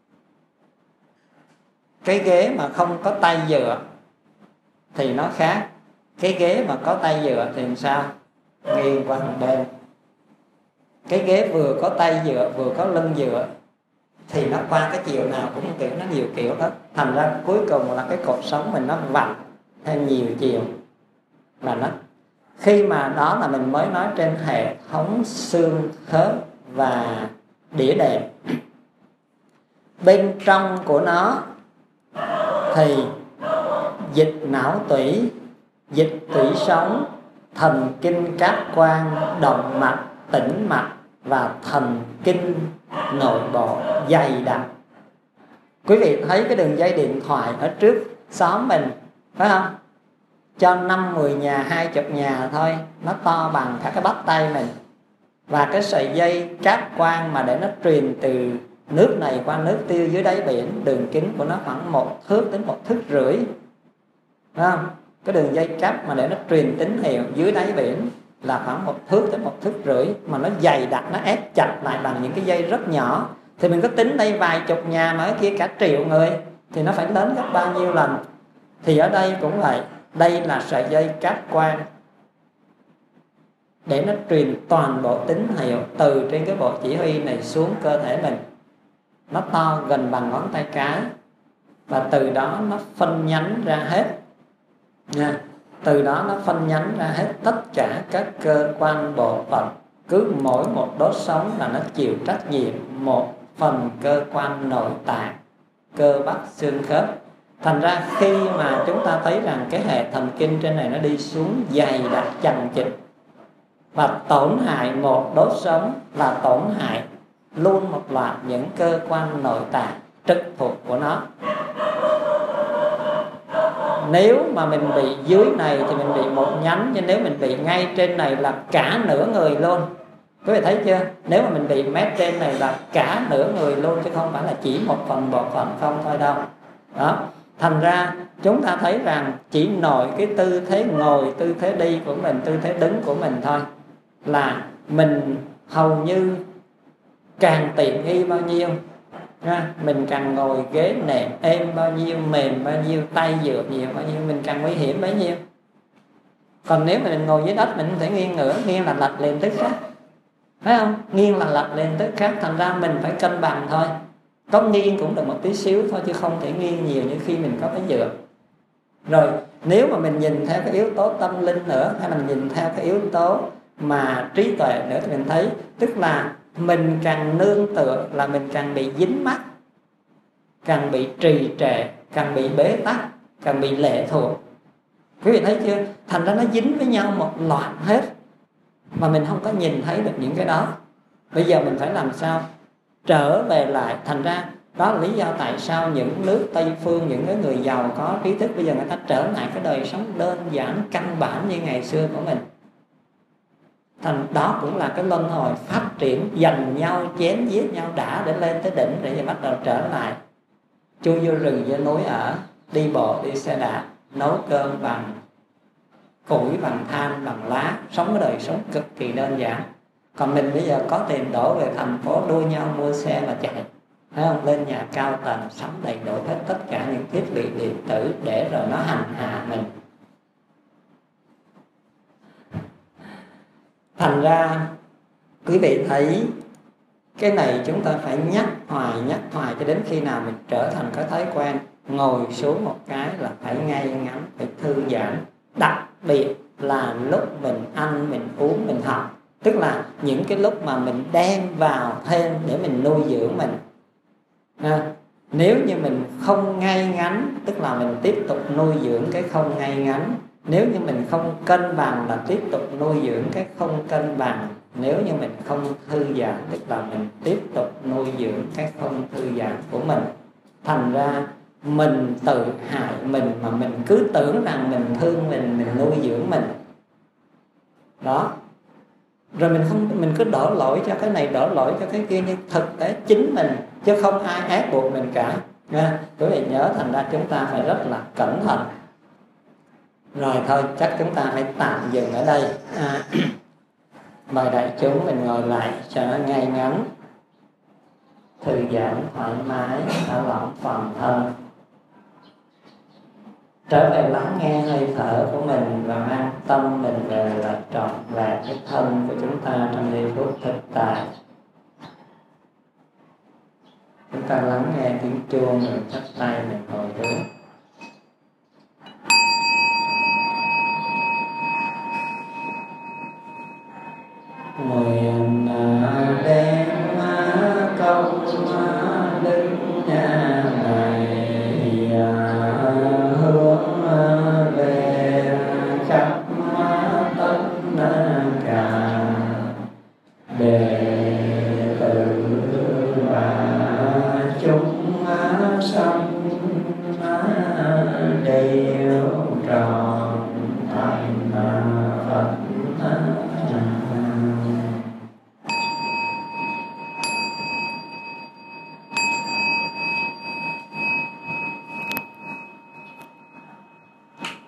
Cái ghế mà không có tay dựa thì nó khác. Cái ghế mà có tay dựa thì làm sao? Nghiêng qua một bên. Cái ghế vừa có tay dựa vừa có lưng dựa thì nó qua cái chiều nào cũng kiểu, nó nhiều kiểu hết. Thành ra cuối cùng là cái cột sống mình nó vặn theo nhiều chiều. Là nó, khi mà đó là mình mới nói trên hệ thống xương khớp và đĩa đệm. Bên trong của nó thì dịch não tủy, dịch tủy sống, thần kinh cáp quang, động mạch, tĩnh mạch và thần kinh nội bộ dày đặc. Quý vị thấy cái đường dây điện thoại ở trước xóm mình, phải không? Cho năm mười nhà, hai chục nhà thôi, nó to bằng cả cái bắp tay mình. Và cái sợi dây cáp quang mà để nó truyền từ nước này qua nước tiêu dưới đáy biển, đường kính của nó khoảng một thước đến một thước rưỡi, phải không? Cái đường dây cáp mà để nó truyền tín hiệu dưới đáy biển là khoảng một thước đến một thước rưỡi, mà nó dày đặc, nó ép chặt lại bằng những cái dây rất nhỏ. Thì mình có tính đây vài chục nhà mà ở kia cả triệu người thì nó phải lớn gấp bao nhiêu lần. Thì ở đây cũng vậy, đây là sợi dây cáp quang để nó truyền toàn bộ tín hiệu từ trên cái bộ chỉ huy này xuống cơ thể mình. Nó to gần bằng ngón tay cái, và từ đó nó phân nhánh ra hết nha. Từ đó nó phân nhánh ra hết tất cả các cơ quan bộ phận. Cứ mỗi một đốt sống là nó chịu trách nhiệm một phần cơ quan nội tạng, cơ bắp xương khớp. Thành ra khi mà chúng ta thấy rằng cái hệ thần kinh trên này nó đi xuống dày đặc chằng chịt và tổn hại một đốt sống, là tổn hại luôn một loạt những cơ quan nội tạng trực thuộc của nó. Nếu mà mình bị dưới này thì mình bị một nhánh, nhưng nếu mình bị ngay trên này là cả nửa người luôn. Quý vị thấy chưa? Nếu mà mình bị mép trên này là cả nửa người luôn, chứ không phải là chỉ một phần bộ phận không thôi đâu. Đó. Thành ra chúng ta thấy rằng chỉ nội cái tư thế ngồi, tư thế đi của mình, tư thế đứng của mình thôi là mình hầu như càng tiện nghi bao nhiêu, mình càng ngồi ghế nệm êm bao nhiêu, mềm bao nhiêu, tay dựa nhiều bao nhiêu, mình càng nguy hiểm bấy nhiêu. Còn nếu mà mình ngồi dưới đất, mình không thể nghiêng ngửa, nghiêng là lật lên tức khác, phải không? Nghiêng là lật lên tức khác. Thành ra mình phải cân bằng thôi. Có nghiêng cũng được một tí xíu thôi, chứ không thể nghiêng nhiều như khi mình có cái dựa. Rồi nếu mà mình nhìn theo cái yếu tố tâm linh nữa, hay mình nhìn theo cái yếu tố mà trí tuệ nữa, thì mình thấy tức là mình càng nương tựa là mình càng bị dính mắc, càng bị trì trệ, càng bị bế tắc, càng bị lệ thuộc. Quý vị thấy chưa? Thành ra nó dính với nhau một loạt hết, mà mình không có nhìn thấy được những cái đó. Bây giờ mình phải làm sao trở về lại. Thành ra đó là lý do tại sao những nước Tây phương, những cái người giàu có trí thức, bây giờ người ta trở lại cái đời sống đơn giản căn bản như ngày xưa của mình. Thành đó cũng là cái luân hồi phát triển, giành nhau, chém giết nhau đã để lên tới đỉnh, để bắt đầu trở lại chui vô rừng vô núi ở, đi bộ đi xe đạp, nấu cơm bằng củi, bằng than, bằng lá, sống cái đời sống cực kỳ đơn giản. Còn mình bây giờ có tiền đổ về thành phố, đua nhau mua xe mà chạy, thấy không? Lên nhà cao tầng, sắm đầy đủ hết tất cả những thiết bị điện tử để rồi nó hành hạ mình. Thành ra quý vị thấy cái này chúng ta phải nhắc hoài nhắc hoài cho đến khi nào mình trở thành cái thói quen. Ngồi xuống một cái là phải ngay ngắn, phải thư giãn. Đặc biệt là lúc mình ăn, mình uống, mình học, tức là những cái lúc mà mình đem vào thêm để mình nuôi dưỡng mình. à, Nếu như mình không ngay ngắn, tức là mình tiếp tục nuôi dưỡng cái không ngay ngắn. Nếu như mình không cân bằng là tiếp tục nuôi dưỡng cái không cân bằng. Nếu như mình không thư giãn, tức là mình tiếp tục nuôi dưỡng cái không thư giãn của mình. Thành ra mình tự hại mình, mà mình cứ tưởng rằng mình thương mình, mình nuôi dưỡng mình. Đó. Rồi mình không mình cứ đổ lỗi cho cái này, đổ lỗi cho cái kia, nhưng thực tế chính mình, chứ không ai ép buộc mình cả. Nha. Quý vị nhớ, thành ra chúng ta phải rất là cẩn thận. Rồi thôi, chắc chúng ta phải tạm dừng ở đây. à, Mời đại chúng mình ngồi lại cho nó ngay ngắn, thư giãn, thoải mái, thả lỏng toàn thân. Trở về lắng nghe hơi thở của mình và mang tâm mình về là trọn vẹn cái thân của chúng ta trong giây phút thực tại. Chúng ta lắng nghe tiếng chuông, mình chắp tay, mình ngồi xuống.